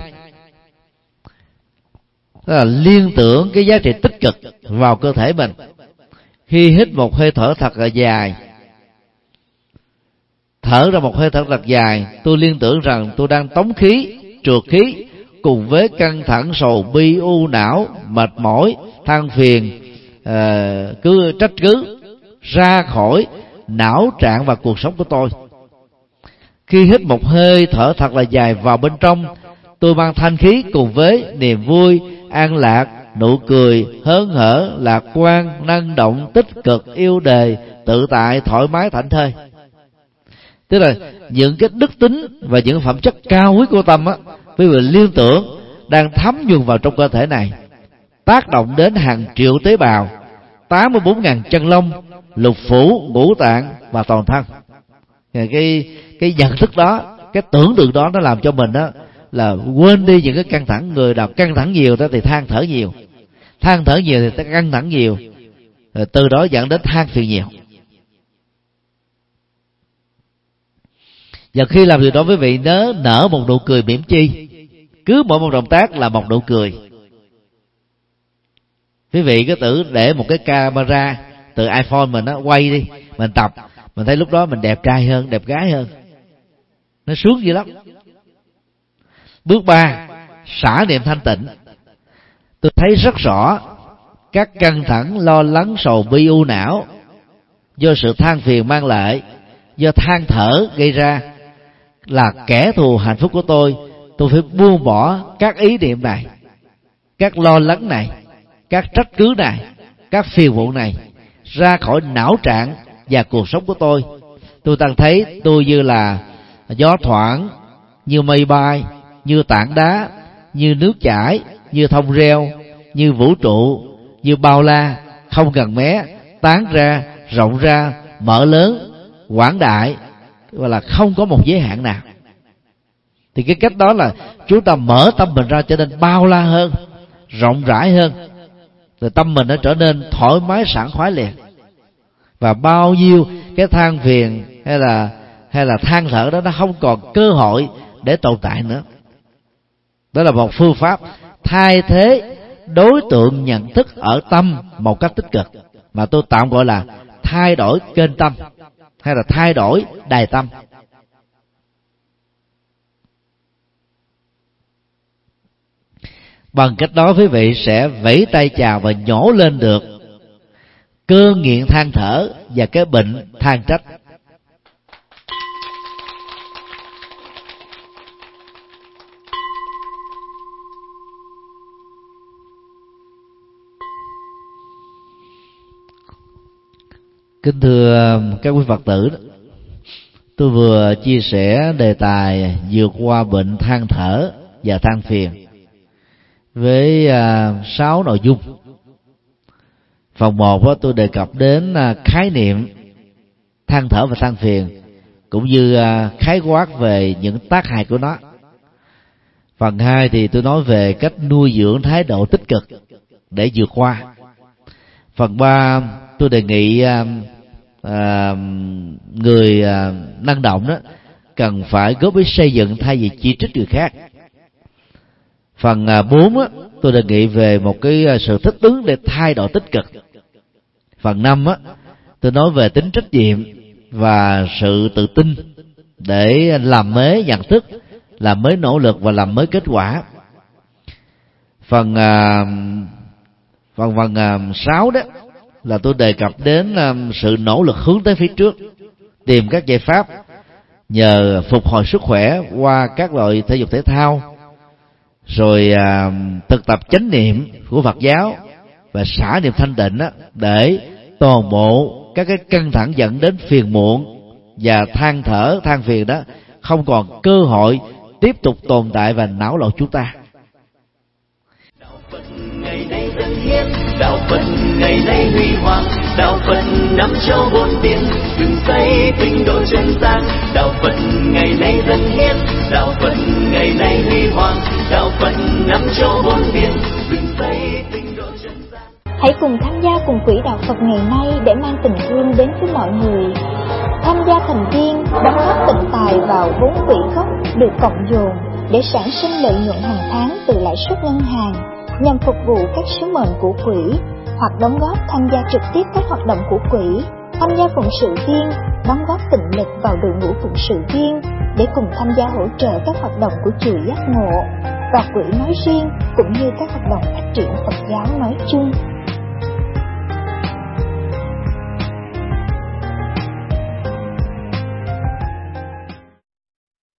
đó là liên tưởng cái giá trị tích cực vào cơ thể mình. Khi hít một hơi thở thật là dài, thở ra một hơi thở thật dài, tôi liên tưởng rằng tôi đang tống khí, trượt khí cùng với căng thẳng, sầu bi, u não, mệt mỏi, than phiền, cứ trách cứ ra khỏi não trạng và cuộc sống của tôi. Khi hít một hơi thở thật là dài vào bên trong, tôi mang thanh khí cùng với niềm vui, an lạc, nụ cười, hớn hở, lạc quan, năng động, tích cực, yêu đời, tự tại, thoải mái, thảnh thơi. Tức là những cái đức tính và những phẩm chất cao quý của tâm quý vị liên tưởng đang thấm nhuần vào trong cơ thể này, tác động đến hàng triệu tế bào, 84.000 chân lông, lục phủ, ngũ tạng và toàn thân. Cái nhận thức đó, cái tưởng tượng đó nó làm cho mình đó là quên đi những cái căng thẳng. Người nào căng thẳng nhiều đó thì than thở nhiều, than thở nhiều thì căng thẳng nhiều, rồi từ đó dẫn đến than phiền nhiều. Và khi làm điều đó, quý vị nhớ nở một nụ cười mỉm chi. Cứ mỗi một động tác là một nụ cười. Quý vị cứ tự để một cái camera từ iPhone mình nó quay đi, mình tập, mình thấy lúc đó mình đẹp trai hơn, đẹp gái hơn, nó sướng dữ lắm. Bước 3, xả niệm thanh tịnh. Tôi thấy rất rõ các căng thẳng, lo lắng, sầu bi, u não do sự than phiền mang lại, do than thở gây ra là kẻ thù hạnh phúc của tôi. Tôi phải buông bỏ các ý niệm này, các lo lắng này, các trách cứ này, các phiền muộn này ra khỏi não trạng và cuộc sống của tôi. Tôi đang thấy tôi như là gió thoảng, như mây bay, như tảng đá, như nước chảy, như thông reo, như vũ trụ, như bao la, không cần mé, tán ra, rộng ra, mở lớn, quảng đại, và là không có một giới hạn nào. Thì cái cách đó là chúng ta mở tâm mình ra trở nên bao la hơn, rộng rãi hơn, rồi tâm mình nó trở nên thoải mái sảng khoái liền. Và bao nhiêu cái than phiền hay là than thở đó nó không còn cơ hội để tồn tại nữa. Đó là một phương pháp thay thế đối tượng nhận thức ở tâm một cách tích cực, mà tôi tạm gọi là thay đổi kênh tâm hay là thay đổi đài tâm. Bằng cách đó quý vị sẽ vẫy tay chào và nhổ lên được cơn nghiện than thở và cái bệnh than trách. Kính thưa các quý Phật tử, tôi vừa chia sẻ đề tài vượt qua bệnh than thở và than phiền với 6 nội dung. Phần 1 tôi đề cập đến khái niệm than thở và than phiền, cũng như khái quát về những tác hại của nó. Phần 2 thì tôi nói về cách nuôi dưỡng thái độ tích cực để vượt qua. Phần 3 tôi đề nghị người năng động đó cần phải góp ý xây dựng thay vì chỉ trích người khác. Phần 4 tôi đề nghị về một cái sự thích ứng để thay đổi tích cực. Phần 5 tôi nói về tính trách nhiệm và sự tự tin để làm mới nhận thức, làm mới nỗ lực và làm mới kết quả. Phần 6 đó là tôi đề cập đến sự nỗ lực hướng tới phía trước, tìm các giải pháp nhờ phục hồi sức khỏe qua các loại thể dục thể thao, rồi thực tập chánh niệm của Phật giáo và xả niệm thanh tịnh để toàn bộ các cái căng thẳng dẫn đến phiền muộn và than thở than phiền đó không còn cơ hội tiếp tục tồn tại và não lộn chúng ta. Ngày nay dân hiến, đạo Phật ngày nay huy hoàng, đạo Phật năm châu bốn biển, dựng xây tinh độ chân gian. Đạo Phật ngày nay dân hiến, đạo Phật ngày nay huy hoàng, đạo Phật năm châu bốn biển, dựng xây tinh độ chân gian. Hãy cùng tham gia cùng quỹ đạo Phật ngày nay để mang tình thương đến với mọi người. Tham gia thành viên đóng góp tịnh tài vào vốn quỹ gốc được cộng dồn để sản sinh lợi nhuận hàng tháng từ lãi suất ngân hàng, nhằm phục vụ các sứ mệnh của quỹ, hoặc đóng góp tham gia trực tiếp các hoạt động của quỹ, tham gia phụng sự viên, đóng góp tịnh lực vào đội ngũ phụng sự viên để cùng tham gia hỗ trợ các hoạt động của chùa Giác Ngộ và quỹ nói riêng, cũng như các hoạt động phát triển Phật giáo nói chung.